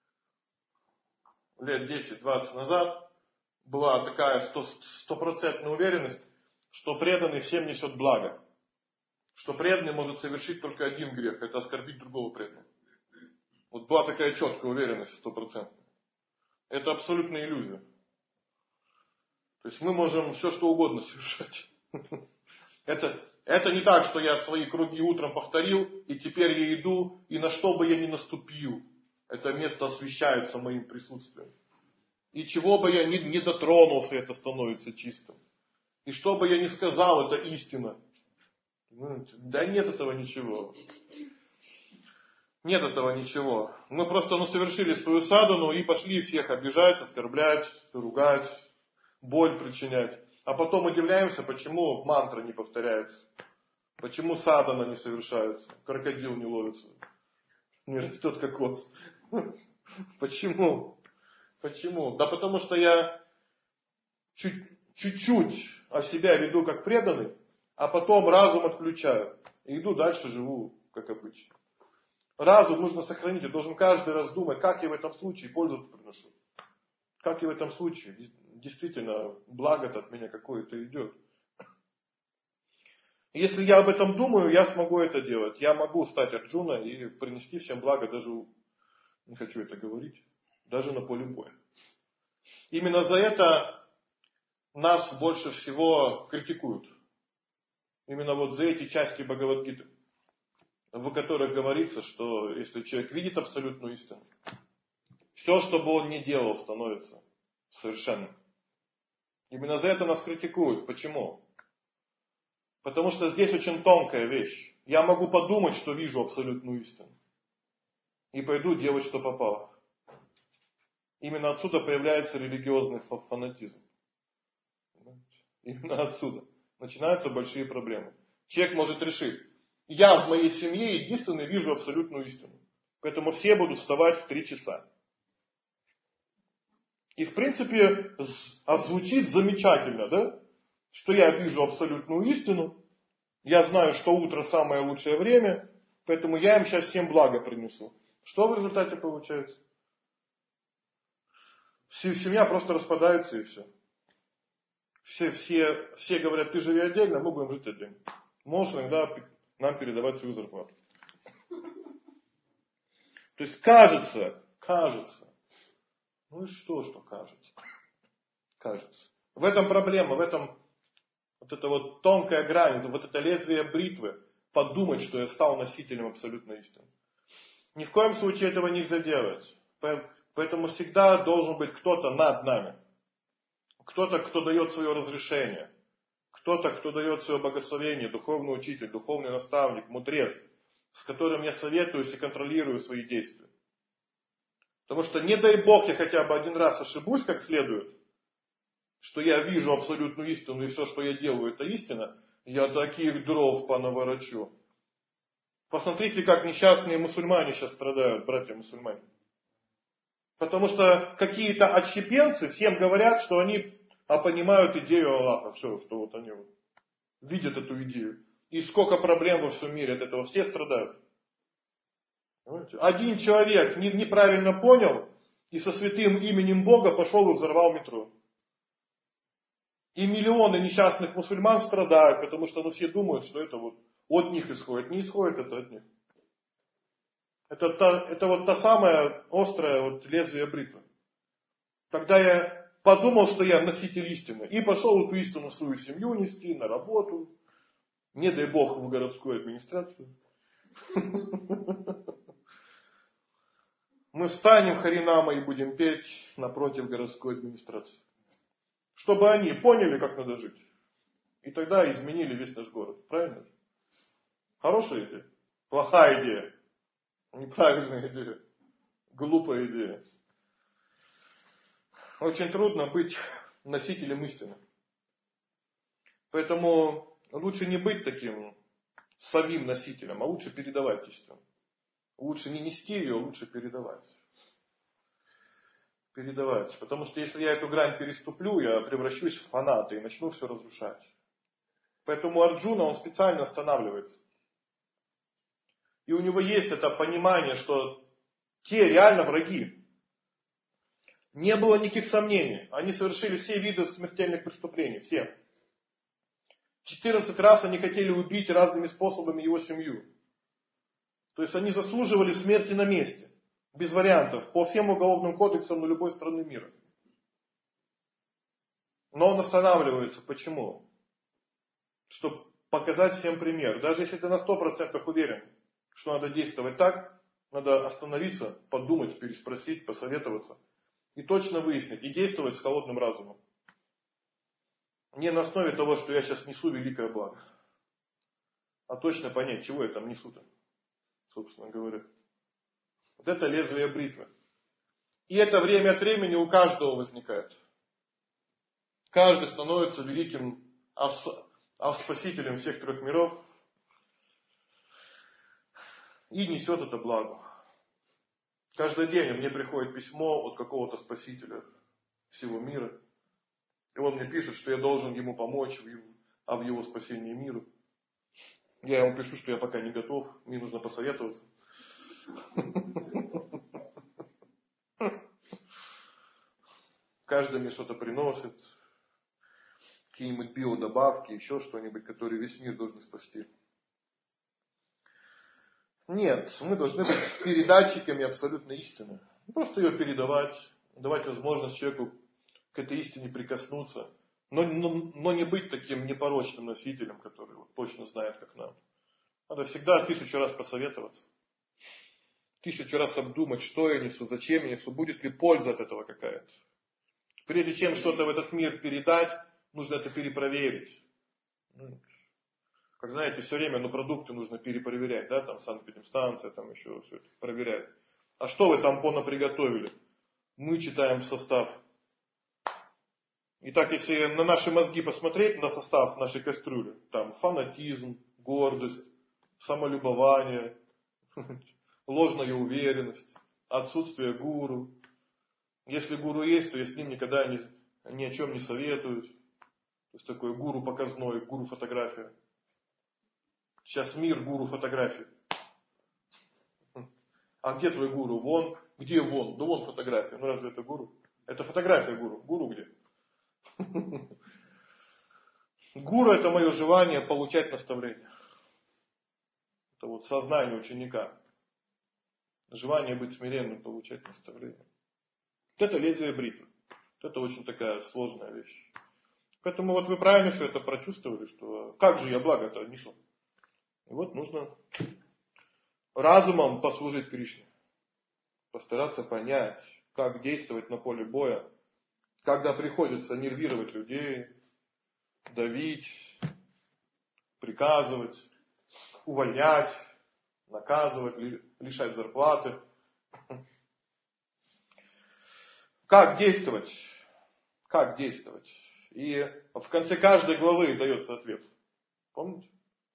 лет десять-двадцать назад, была такая стопроцентная уверенность, что преданный всем несет благо. Что преданный может совершить только один грех, это оскорбить другого преданного. Вот была такая четкая уверенность стопроцентная. Это абсолютная иллюзия. То есть мы можем все что угодно совершать. Это, это не так, что я свои круги утром повторил, и теперь я иду, и на что бы я ни наступил, это место освещается моим присутствием. И чего бы я ни, ни дотронулся, это становится чистым. И что бы я ни сказал, это истина. Да нет этого ничего. Нет этого ничего. Мы просто ну, совершили свою садхану и пошли всех обижать, оскорблять, ругать, боль причинять. А потом удивляемся, почему мантра не повторяется. Почему садхана не совершается. Крокодил не ловится. Не растет кокос. Почему? Почему? Да потому что я чуть-чуть о себя веду как преданный, а потом разум отключаю. И иду дальше, живу как обычно. Разум нужно сохранить. Я должен каждый раз думать, как я в этом случае пользу приношу. Как я в этом случае. Действительно, благо-то от меня какое-то идет. Если я об этом думаю, я смогу это делать. Я могу стать Арджуной и принести всем благо, даже, не хочу это говорить, даже на поле боя. Именно за это нас больше всего критикуют. Именно вот за эти части Бхагавад-гиты, в которых говорится, что если человек видит абсолютную истину, все, что бы он ни делал, становится совершенным. Именно за это нас критикуют. Почему? Потому что здесь очень тонкая вещь. Я могу подумать, что вижу абсолютную истину. И пойду делать, что попало. Именно отсюда появляется религиозный фанатизм. Именно отсюда начинаются большие проблемы. Человек может решить, я в моей семье единственный вижу абсолютную истину. Поэтому все будут вставать в три часа. И в принципе звучит замечательно, да? Что я вижу абсолютную истину, я знаю, что утро самое лучшее время, поэтому я им сейчас всем благо принесу. Что в результате получается? Семья просто распадается и все. Все, все, все говорят, ты живи отдельно, мы будем жить отдельно. Можешь иногда нам передавать свою зарплату. То есть кажется, кажется. Ну и что, что кажется? Кажется. В этом проблема, в этом вот эта вот тонкая грань, вот это лезвие бритвы, подумать, что я стал носителем абсолютной истины. Ни в коем случае этого нельзя делать. Поэтому всегда должен быть кто-то над нами. Кто-то, кто дает свое разрешение. Кто-то, кто дает свое благословение, духовный учитель, духовный наставник, мудрец, с которым я советуюсь и контролирую свои действия. Потому что не дай Бог я хотя бы один раз ошибусь как следует, что я вижу абсолютную истину и все, что я делаю, это истина, я таких дров понаворочу. Посмотрите, как несчастные мусульмане сейчас страдают, братья-мусульмане. Потому что какие-то отщепенцы всем говорят, что они а понимают идею Аллаха. Все, что вот они вот видят эту идею. И сколько проблем во всем мире от этого. Все страдают. Понимаете? Один человек неправильно понял и со святым именем Бога пошел и взорвал метро. И миллионы несчастных мусульман страдают, потому что ну, все думают, что это вот от них исходит. Не исходит это от них. Это, та, это вот та самая острая вот лезвие бритвы. Когда я подумал, что я носитель истины, и пошел эту истину в свою семью нести, на работу, не дай Бог в городскую администрацию. Мы встанем Харинама и будем петь напротив городской администрации. Чтобы они поняли, как надо жить. И тогда изменили весь наш город. Правильно? Хорошая идея? Плохая идея. Неправильная идея. Глупая идея. Очень трудно быть носителем истины. Поэтому лучше не быть таким самим носителем, а лучше передавать истину. Лучше не нести ее, лучше передавать. Передавать. Потому что если я эту грань переступлю, я превращусь в фаната и начну все разрушать. Поэтому Арджуна, он специально останавливается. И у него есть это понимание, что те реально враги. Не было никаких сомнений. Они совершили все виды смертельных преступлений. Все. четырнадцать раз они хотели убить разными способами его семью. То есть они заслуживали смерти на месте. Без вариантов. По всем уголовным кодексам на любой страны мира. Но он останавливается. Почему? Чтобы показать всем пример. Даже если ты на сто процентов уверен, что надо действовать так, надо остановиться, подумать, переспросить, посоветоваться. И точно выяснить. И действовать с холодным разумом. Не на основе того, что я сейчас несу великое благо. А точно понять, чего я там несу-то. Собственно говоря. Вот это лезвие бритвы. И это время от времени у каждого возникает. Каждый становится великим спасителем всех трех миров. И несет это благо. Каждый день мне приходит письмо от какого-то спасителя всего мира. И он мне пишет, что я должен ему помочь в его, а в его спасении мира. Я ему пишу, что я пока не готов, мне нужно посоветоваться. Каждый мне что-то приносит. какие-нибудь биодобавки, еще что-нибудь, которые весь мир должны спасти. Нет, мы должны быть передатчиками абсолютной истины. Просто ее передавать, давать возможность человеку к этой истине прикоснуться. Но, но, но не быть таким непорочным носителем, который вот точно знает, как надо. Надо всегда тысячу раз посоветоваться. Тысячу раз обдумать, что я несу, зачем я несу, будет ли польза от этого какая-то. Прежде чем что-то в этот мир передать, нужно это перепроверить. Как знаете, все время, ну, продукты нужно перепроверять, да, там санэпидемстанция, там еще все это проверяют. А что вы там понаприготовили? Мы читаем состав. Итак, если на наши мозги посмотреть, на состав нашей кастрюли, там фанатизм, гордость, самолюбование, ложная уверенность, отсутствие гуру. Если гуру есть, то я с ним никогда ни, ни о чем не советуюсь. То есть такой гуру показной, гуру фотография. Сейчас мир гуру фотографии. А где твой гуру? Вон. Где вон? Да вон фотография. Ну разве это гуру? Это фотография гуру. Гуру где? Гуру — это мое желание получать наставления. Это вот сознание ученика. Желание быть смиренным, получать наставления. Вот это лезвие бритвы. Вот это очень такая сложная вещь. Поэтому вот вы правильно все это прочувствовали, что как же я благо-то несу. И вот нужно разумом послужить Кришне. Постараться понять, как действовать на поле боя, когда приходится нервировать людей, давить, приказывать, увольнять, наказывать, лишать зарплаты. Как действовать? Как действовать? И в конце каждой главы дается ответ. Помните?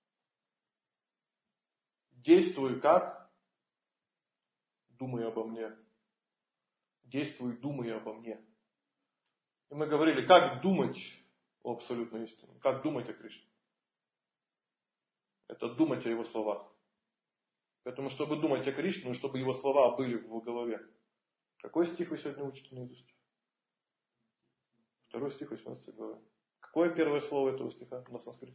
Действуй как? Думай обо мне. Действуй, думай обо мне. И мы говорили, как думать о абсолютной истине. Как думать о Кришне. Это думать о его словах. Поэтому, чтобы думать о Кришне, нужно, чтобы его слова были в голове. Какой стих вы сегодня учите наизусть? Второй стих восемнадцатой главы. Какое первое слово этого стиха на санскрите?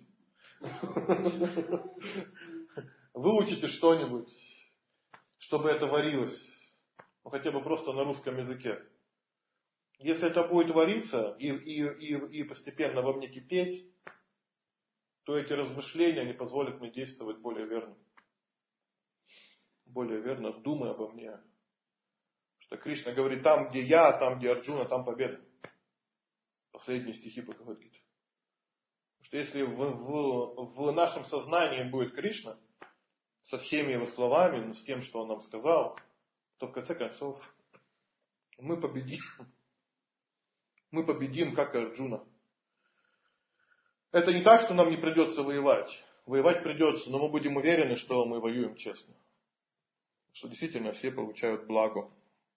Выучите что-нибудь, чтобы это варилось. Ну, хотя бы просто на русском языке. Если это будет вариться и, и, и, и постепенно во мне кипеть, то эти размышления не позволят мне действовать более верно. Более верно, думай обо мне. Что Кришна говорит, там, где я, там, где Арджуна, там победа. Последние стихи Бхагавад-гиты. Потому что если в, в, в нашем сознании будет Кришна, со всеми его словами, с тем, что он нам сказал, то в конце концов мы победим. Мы победим, как и Арджуна. Это не так, что нам не придется воевать. Воевать придется, но мы будем уверены, что мы воюем честно. Что действительно все получают благо.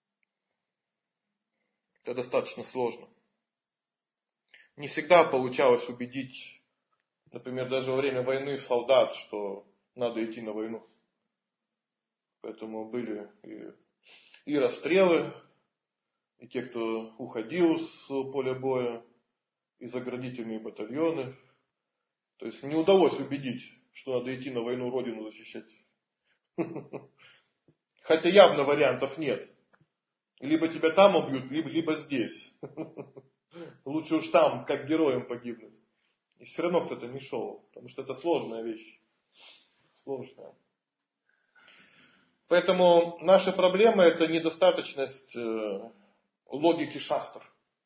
Это достаточно сложно. Не всегда получалось убедить, например, даже во время войны солдат, что надо идти на войну. Поэтому были и, и расстрелы, и те, кто уходил с поля боя, и заградительные батальоны. То есть не удалось убедить, что надо идти на войну, родину защищать. Хотя явно вариантов нет. Либо тебя там убьют, либо, либо здесь. Лучше уж там, как героям погибнуть. И все равно кто-то не шел, потому что это сложная вещь. Сложная. Поэтому наша проблема — это недостаточность э, логики шастр.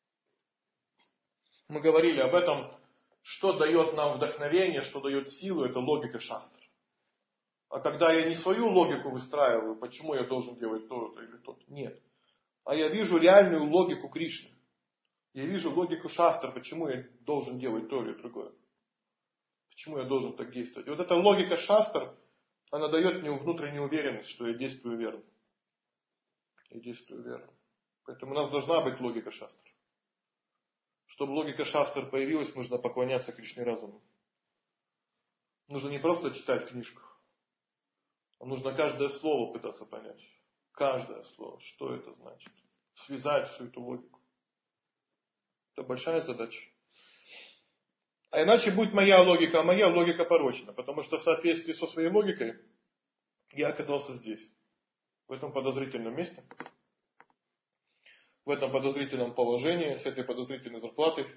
Мы говорили об этом, что дает нам вдохновение, что дает силу, это логика шастр. А когда я не свою логику выстраиваю, почему я должен делать то-то или то-то, нет. А я вижу реальную логику Кришны. Я вижу логику шастр, почему я должен делать то или другое. Почему я должен так действовать. И вот эта логика шастр, она дает мне внутреннюю уверенность, что я действую верно. Я действую верно. Поэтому у нас должна быть логика шастр. Чтобы логика шастр появилась, нужно поклоняться Кришне разуму. Нужно не просто читать книжку, а нужно каждое слово пытаться понять. Каждое слово, что это значит. Связать всю эту логику. Это большая задача. А иначе будет моя логика, а моя логика порочна, потому что в соответствии со своей логикой я оказался здесь, в этом подозрительном месте, в этом подозрительном положении, с этой подозрительной зарплатой,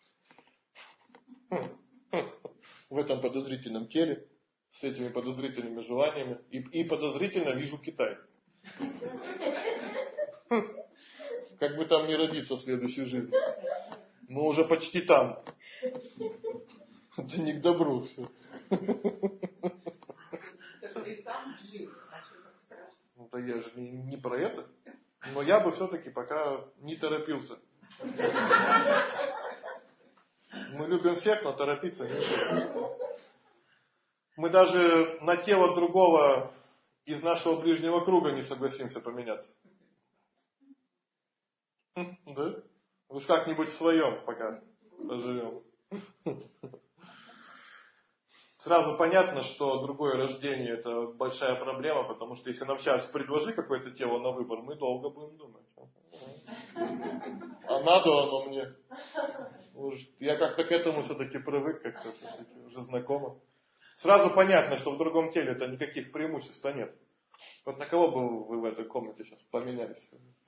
в этом подозрительном теле, с этими подозрительными желаниями, и, и подозрительно вижу Китай. Как бы там ни родиться в следующей жизни. Мы уже почти там. Это не к добру все. Ты там жив, а что так страшно? Ну да я же не, не про это. Но я бы все-таки пока не торопился. Мы любим всех, но торопиться не нужно. Мы даже на тело другого из нашего ближнего круга не согласимся поменяться. Да? Уж как-нибудь в своем пока поживем. Сразу понятно, что другое рождение это большая проблема, потому что если нам сейчас предложи какое-то тело на выбор, мы долго будем думать. А надо оно мне? Я как-то к этому все-таки привык, как-то все-таки уже знакомо. Сразу понятно, что в другом теле это никаких преимуществ нет. Вот на кого бы вы в этой комнате сейчас поменялись?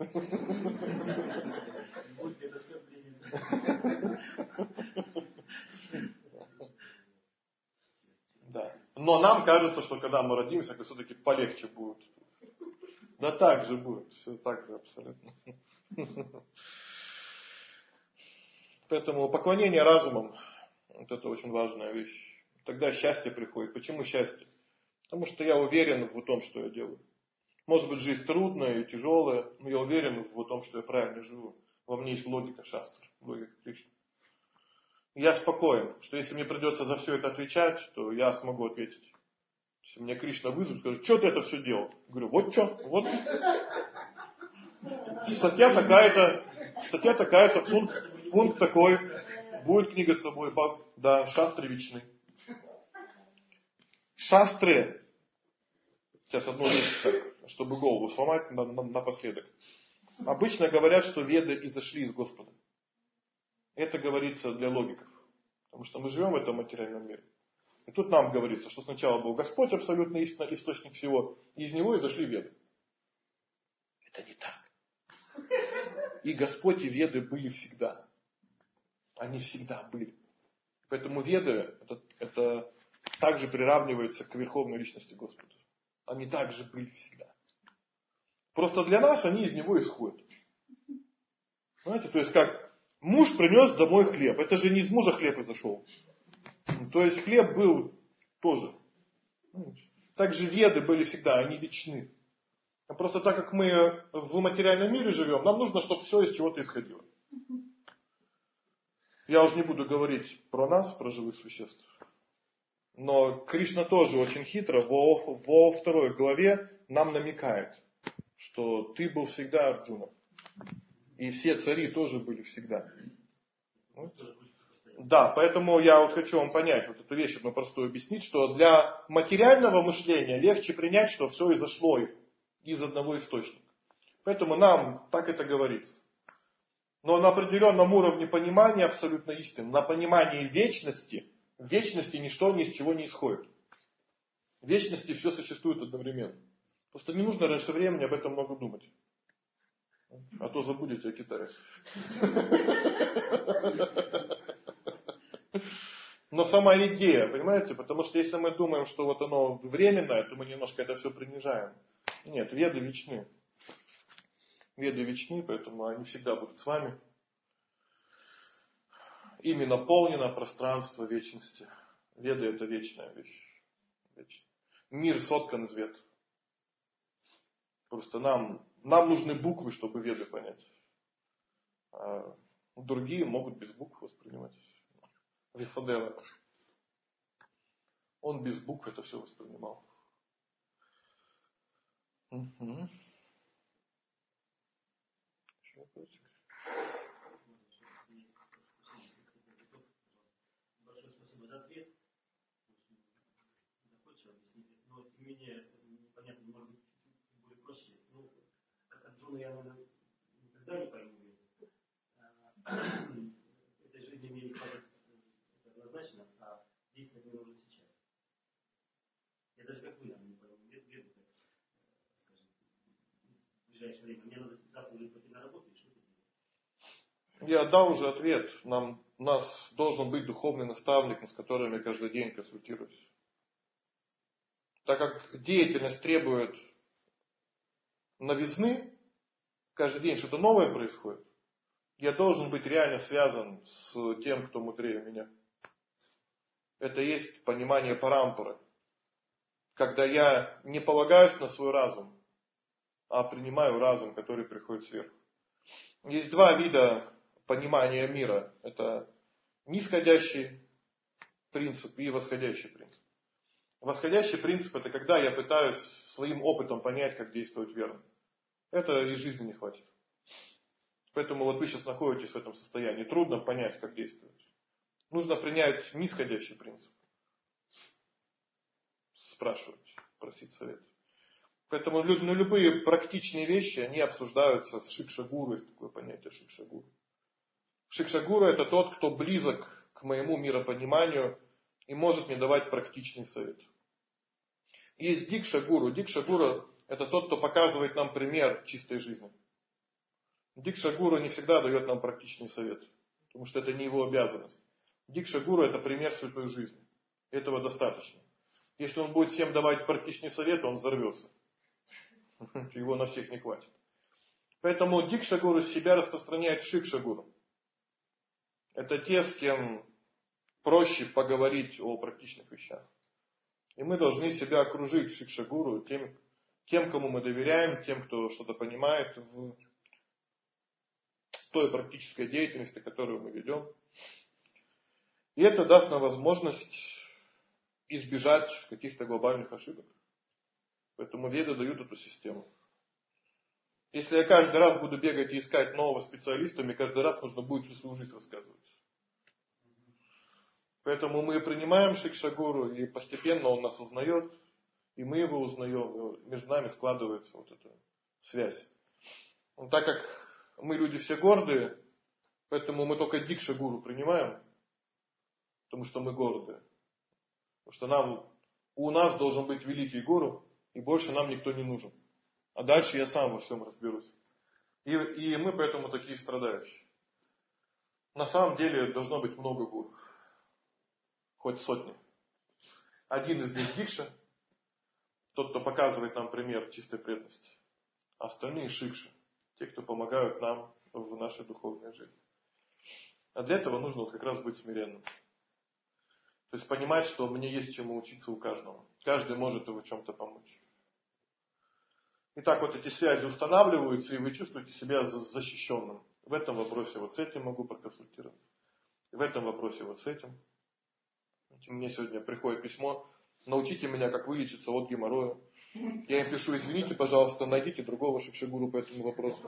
Да. Но нам кажется, что когда мы родимся, это все-таки полегче будет. Да так же будет. Все так же абсолютно. Поэтому поклонение разумом, вот это очень важная вещь. Тогда счастье приходит. Почему счастье? Потому что я уверен в том, что я делаю. Может быть, жизнь трудная и тяжелая, но я уверен в том, что я правильно живу. Во мне есть логика шастр, логика Кришны. Я спокоен, что если мне придется за все это отвечать, то я смогу ответить. Если меня Кришна вызовет, скажет, что ты это все делал? Говорю, вот что, вот. Статья такая-то, статья такая-то, пункт, пункт такой. Будет книга с собой, да, шастры вечны. Шастры. Сейчас одну вещь, чтобы голову сломать напоследок. Обычно говорят, что веды изошли из Господа. Это говорится для логиков. Потому что мы живем в этом материальном мире. И тут нам говорится, что сначала был Господь, абсолютно истинно, источник всего. И из него изошли веды. Это не так. И Господь, и веды были всегда. Они всегда были. Поэтому веды, это, это также приравнивается к верховной личности Господа. Они также были всегда. Просто для нас они из него исходят. Понимаете, то есть как муж принес домой хлеб. Это же не из мужа хлеб изошел. То есть хлеб был тоже. Также веды были всегда, они вечны. А просто так как мы в материальном мире живем, нам нужно, чтобы все из чего-то исходило. Я уже не буду говорить про нас, про живых существ. Но Кришна тоже очень хитро во, во второй главе нам намекает, что ты был всегда Арджуна. И все цари тоже были всегда. Да, поэтому я вот хочу вам понять, вот эту вещь одну простую объяснить, что для материального мышления легче принять, что все изошло из одного источника. Поэтому нам так это говорится. Но на определенном уровне понимания абсолютно истины, на понимании вечности, в вечности ничто ни из чего не исходит. В вечности все существует одновременно. Просто не нужно раньше времени об этом много думать. А то забудете о Китае. Но сама идея, понимаете? Потому что если мы думаем, что вот оно временное, то мы немножко это все принижаем. Нет, веды вечны. Веды вечны, поэтому они всегда будут с вами. Ими наполнено пространство вечности. Веды это вечная вещь. Вечная. Мир соткан из вед. Просто нам, нам нужны буквы, чтобы веды понять. А другие могут без букв воспринимать. Висадева. Он без букв это все воспринимал. Угу. Большое спасибо за ответ. Доходчиво объяснили. Но тем не менее, непонятно, может быть, чуть-чуть более проще. Ну, как Арджуна я, наверное, никогда не пойму. В этой жизни мне не хватит, это однозначно. как вы, наверное, не веду, скажем, в ближайшее время. Мне надо завтра уже пойти на работу, и что это делать? Я дал уже ответ. Нам, у нас должен быть духовный наставник, с которым я каждый день консультируюсь. Так как деятельность требует новизны, каждый день что-то новое происходит, я должен быть реально связан с тем, кто мудрее меня. Это есть понимание парампоры. Когда я не полагаюсь на свой разум, а принимаю разум, который приходит сверху. Есть два вида понимания мира. Это нисходящий принцип и восходящий принцип. Восходящий принцип — это когда я пытаюсь своим опытом понять, как действовать верно. Это из жизни не хватит. Поэтому вот вы сейчас находитесь в этом состоянии. Трудно понять, как действовать. Нужно принять нисходящий принцип. Спрашивать, просить совет. Поэтому ну, любые практичные вещи, они обсуждаются с шикшагуру, есть такое понятие шикшагуру. Шикшагуру — это тот, кто близок к моему миропониманию и может мне давать практичный совет. Есть дикшагуру. Дикшагуру — это тот, кто показывает нам пример чистой жизни. Дикшагуру не всегда дает нам практичный совет, потому что это не его обязанность. Дикшагуру — это пример святой жизни. Этого достаточно. Если он будет всем давать практичный совет, он взорвется. Его на всех не хватит. Поэтому дикшагуру себя распространяет в шикшагуру. Это те, с кем проще поговорить о практичных вещах. И мы должны себя окружить шикшагуру тем, тем, кому мы доверяем, тем, кто что-то понимает в той практической деятельности, которую мы ведем. И это даст нам возможность избежать каких-то глобальных ошибок. Поэтому веды дают эту систему. Если я каждый раз буду бегать и искать нового специалиста, мне каждый раз нужно будет всю свою жизнь рассказывать. Поэтому мы принимаем шикшагуру, и постепенно он нас узнает, и мы его узнаем, и между нами складывается вот эта связь. Но так как мы люди все гордые, поэтому мы только дикшагуру принимаем, потому что мы гордые. Потому что нам, у нас должен быть великий гуру, и больше нам никто не нужен. А дальше я сам во всем разберусь. И, и мы поэтому такие страдающие. На самом деле должно быть много гуру. Хоть сотни. Один из них дикша, тот, кто показывает нам пример чистой преданности. А остальные шикши, те, кто помогают нам в нашей духовной жизни. А для этого нужно вот как раз быть смиренным. То есть понимать, что мне есть чему учиться у каждого. Каждый может в чем-то помочь. И так вот эти связи устанавливаются, и вы чувствуете себя защищенным. В этом вопросе вот с этим могу проконсультироваться. В этом вопросе вот с этим. Мне сегодня приходит письмо. Научите меня, как вылечиться от геморроя. Я им пишу: извините, пожалуйста, найдите другого шикшагуру по этому вопросу.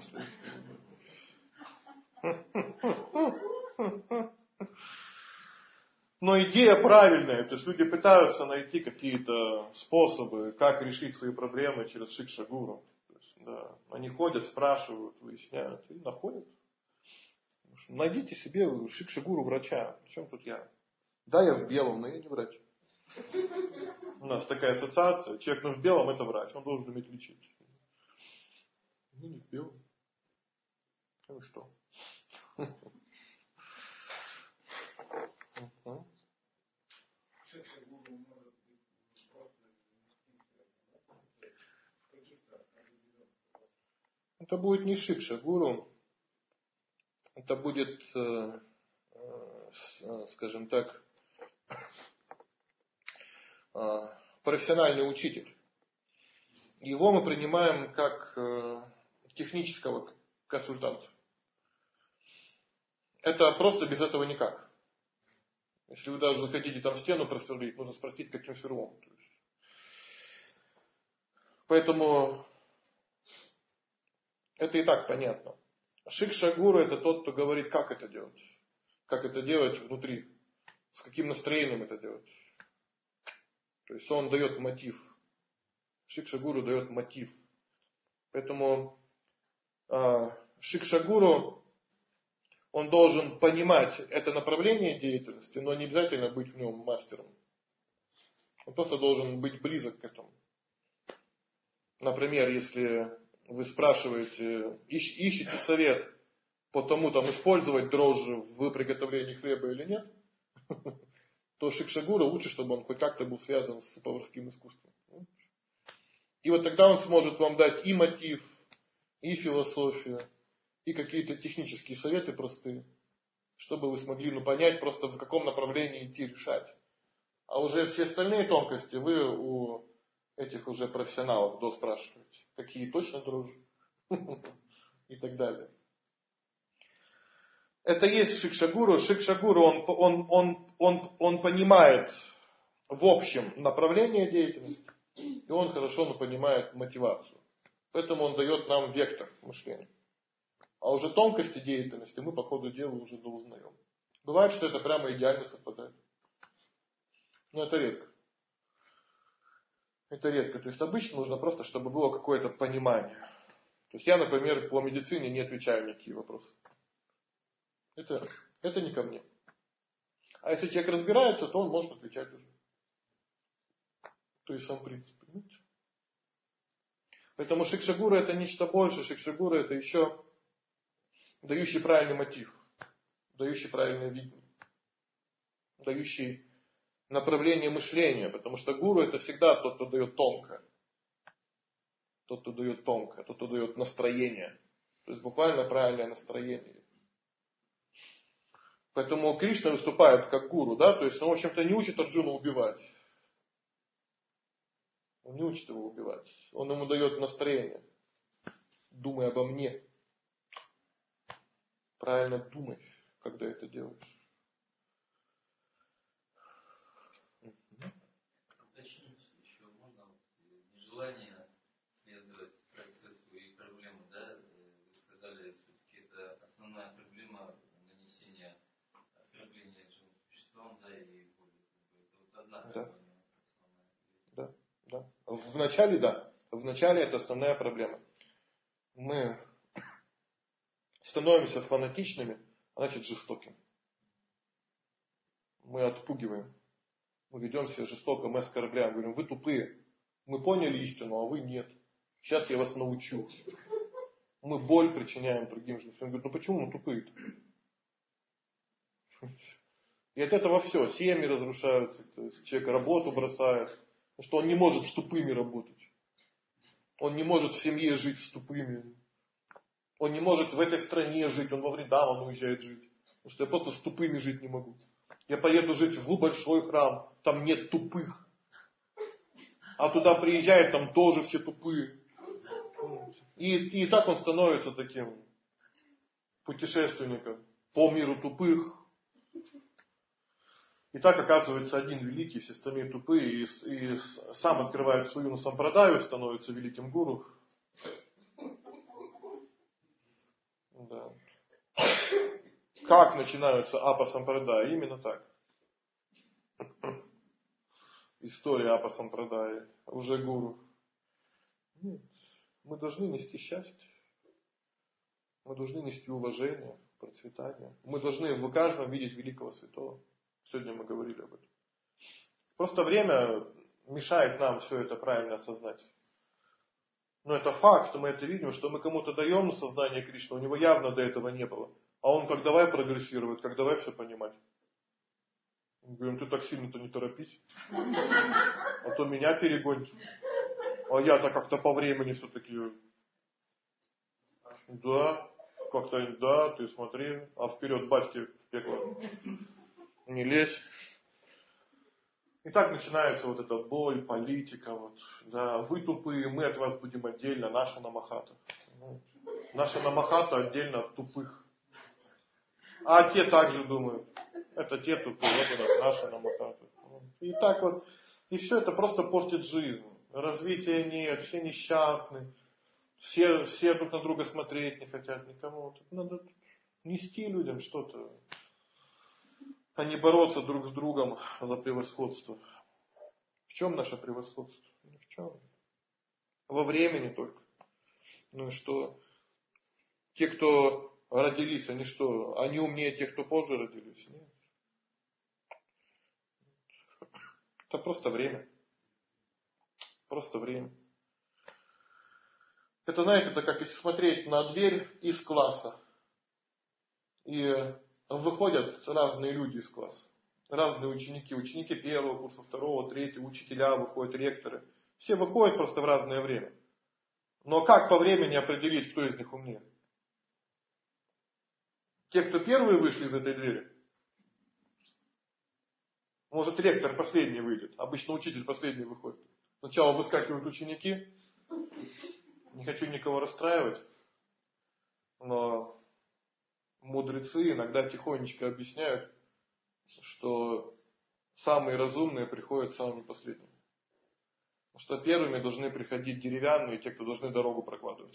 Но идея правильная. То есть люди пытаются найти какие-то способы, как решить свои проблемы через шикшагуру. То есть, да, они ходят, спрашивают, выясняют и находят. Найдите себе шикшагуру врача. Причем тут я? Да, я в белом, но я не врач. У нас такая ассоциация. Человек, ну, в белом — это врач. Он должен уметь лечить. Ну, не в белом. Ну и что? Это будет не шикшагуру. Это будет, скажем так, профессиональный учитель. Его мы принимаем как технического консультанта. Это просто без этого никак. Если вы даже захотите там стену просверлить, нужно спросить, каким сверлом. Поэтому это и так понятно. Шикшагуру — это тот, кто говорит, как это делать. Как это делать внутри. С каким настроением это делать. То есть он дает мотив. Шикшагуру дает мотив. Поэтому э, шикшагуру, он должен понимать это направление деятельности, но не обязательно быть в нем мастером. Он просто должен быть близок к этому. Например, если вы спрашиваете, ищ, ищете совет по тому, там, использовать дрожжи в приготовлении хлеба или нет, то шикшагуру лучше, чтобы он хоть как-то был связан с поварским искусством. И вот тогда он сможет вам дать и мотив, и философию, и какие-то технические советы простые, чтобы вы смогли ну, понять просто в каком направлении идти решать. А уже все остальные тонкости вы у этих уже профессионалов доспрашиваете. Какие точно дрожжи и так далее. Это есть шикшагуру. Шикшагуру, он, он, он, он, он понимает в общем направление деятельности, и он хорошо ну, понимает мотивацию. Поэтому он дает нам вектор мышления. А уже тонкости деятельности мы по ходу дела уже доузнаем. Бывает, что это прямо идеально совпадает. Но это редко. Это редко. То есть обычно нужно просто, чтобы было какое-то понимание. То есть я, например, по медицине не отвечаю на такие вопросы. Это, это не ко мне. А если человек разбирается, то он может отвечать уже. То есть сам принцип. Понимаете? Поэтому шикшагура это нечто большее. Шикшагура это еще дающий правильный мотив. Дающий правильное видение. Дающий направление мышления. Потому что гуру это всегда тот, кто дает тонкое. Тот, кто дает тонкое. Тот, кто дает настроение. То есть буквально правильное настроение. Поэтому Кришна выступает как гуру, да, то есть он, в общем-то, не учит Арджуну убивать. Он не учит его убивать. Он ему дает настроение. Думай обо мне. Правильно думай, когда это делаешь. Уточнить еще можно нежелание следовать процессу и проблему, да? Вы сказали, все-таки это основная проблема нанесения оскорбления живым существам, да, и боли. Это вот одна Да. проблема основная. Да, да. В начале, да. В начале это основная проблема. Мы становимся фанатичными, а значит жестокими. Мы отпугиваем. Мы ведем себя жестоко, мы оскорбляем. Говорим, вы тупые. Мы поняли истину, а вы нет. Сейчас я вас научу. Мы боль причиняем другим же. Он говорит, ну почему мы тупые-то? И от этого все. Семьи разрушаются. То есть человек работу бросает. Потому что он не может с тупыми работать. Он не может в семье жить с тупыми. Он не может в этой стране жить. Он во Вриндаван уезжает жить. Потому что я просто с тупыми жить не могу. Я поеду жить в большой храм. Там нет тупых. А туда приезжает, там тоже все тупые. И, и так он становится таким путешественником по миру тупых. И так оказывается один великий, все остальные тупые, и, и сам открывает свою сампрадаю, становится великим гуру. Да. Как начинаются апа-сампрадаи? Именно так. История апа-сампрадаи. Уже гуру. Нет. Мы должны нести счастье. Мы должны нести уважение, процветание. Мы должны в каждом видеть великого святого. Сегодня мы говорили об этом. Просто время мешает нам все это правильно осознать. Но это факт, мы это видим, что мы кому-то даем сознание Кришны, у него явно до этого не было. А он как давай прогрессировать, как давай все понимать. Мы говорим, ты так сильно-то не торопись. А то меня перегонишь. А я-то как-то по времени все-таки... Да, как-то, да, ты смотри. А вперед батьки в пекло. Не лезь. И так начинается вот эта боль, политика. Вот, да, вы тупые, мы от вас будем отдельно, наша намахата. Наша намахата отдельно от тупых. А те также думают. Это те тупые, вот у нас наша намахата. И так вот. И все это просто портит жизнь. Развития нет, все несчастны. Все, все друг на друга смотреть не хотят никому. Надо нести людям что-то. А не бороться друг с другом за превосходство. В чем наше превосходство? Ни в чем. Во времени только. Ну и что? Те, кто родились, они что? Они умнее тех, кто позже родились? Нет. Это просто время. Просто время. Это, знаете, это как если смотреть на дверь из класса. И выходят разные люди из класса. Разные ученики. Ученики первого курса, второго, третьего, учителя выходят, ректоры. Все выходят просто в разное время. Но как по времени определить, кто из них умнее? Те, кто первые вышли из этой двери? Может, ректор последний выйдет. Обычно учитель последний выходит. Сначала выскакивают ученики. Не хочу никого расстраивать. Но мудрецы иногда тихонечко объясняют, что самые разумные приходят самыми последними. Потому что первыми должны приходить деревянные, те, кто должны дорогу прокладывать.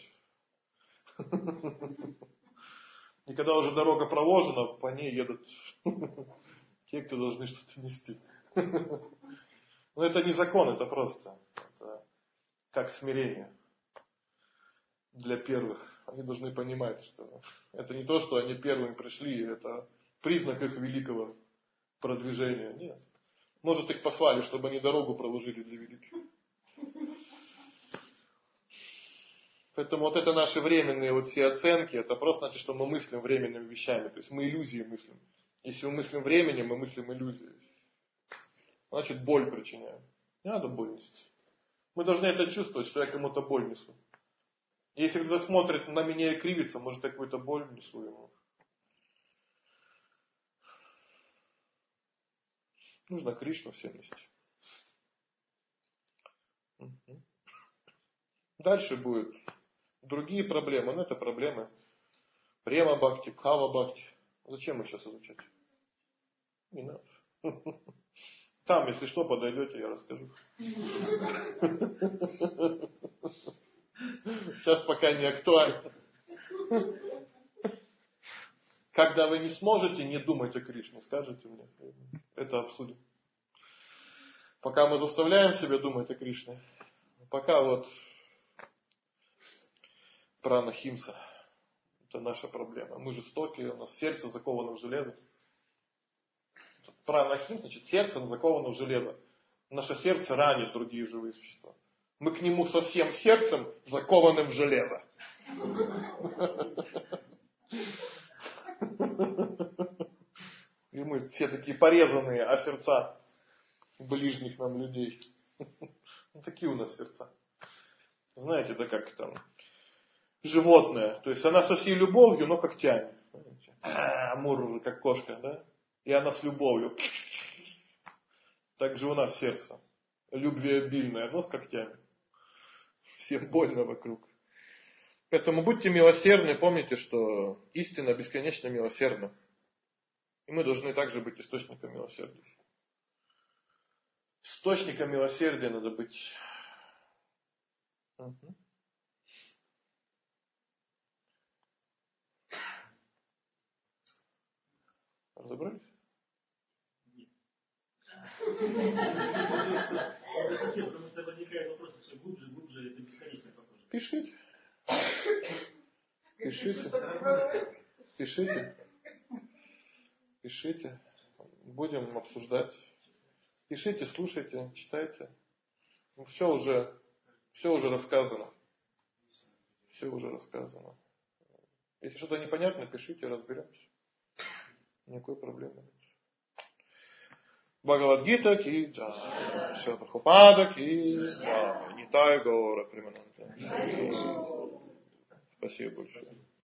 И когда уже дорога проложена, по ней едут те, кто должны что-то нести. Но это не закон, это просто это как смирение для первых. Они должны понимать, что это не то, что они первыми пришли, это признак их великого продвижения. Нет. Может, их послали, чтобы они дорогу проложили для великих. Поэтому вот это наши временные вот все оценки, это просто значит, что мы мыслим временными вещами. То есть мы иллюзии мыслим. Если мы мыслим временем, мы мыслим иллюзией. Значит, боль причиняем. Не надо боль нести. Мы должны это чувствовать, что я кому-то боль несу. Если кто-то смотрит на меня и кривится, может, я какую-то боль несу ему. Нужно Кришну всем нести. Дальше будет другие проблемы, но это проблемы према бхакти, бхава бхакти. Зачем их сейчас изучать? Не надо. Там, если что, подойдете, я расскажу. Сейчас пока не актуально. Когда вы не сможете не думать о Кришне, скажите мне. Это обсудим. Пока мы заставляем себя думать о Кришне, пока вот прана-химса. Это наша проблема. Мы жестокие, у нас сердце заковано в железо. Прана-химса, значит, сердце заковано в железо. Наше сердце ранит другие живые существа. Мы к нему со всем сердцем закованы в железо. И мы все такие порезанные, а сердца ближних нам людей. Ну, такие у нас сердца. Знаете, да как там животное. То есть она со всей любовью, но когтями. А, мур, как кошка, да? И она с любовью. Так же у нас сердце. Любвеобильное, но с когтями. Всем больно вокруг. Поэтому будьте милосердны, помните, что истина бесконечно милосердна. И мы должны также быть источником милосердия. Источником милосердия надо быть. Угу. Разобрались? Нет. Потому что возникает вопрос, все глубже, глубже, это бесконечно похоже. Пишите. Пишите. Пишите. Пишите. Будем обсуждать. Пишите, слушайте, читайте. Ну, все уже, все уже рассказано. Все уже рассказано. Если что-то непонятно, пишите, разберемся. Никакой проблемы нет. Бхагавад-гита ки джай. Шрила Прабхупада ки джай. Нитай Гаура Примананта. Спасибо большое.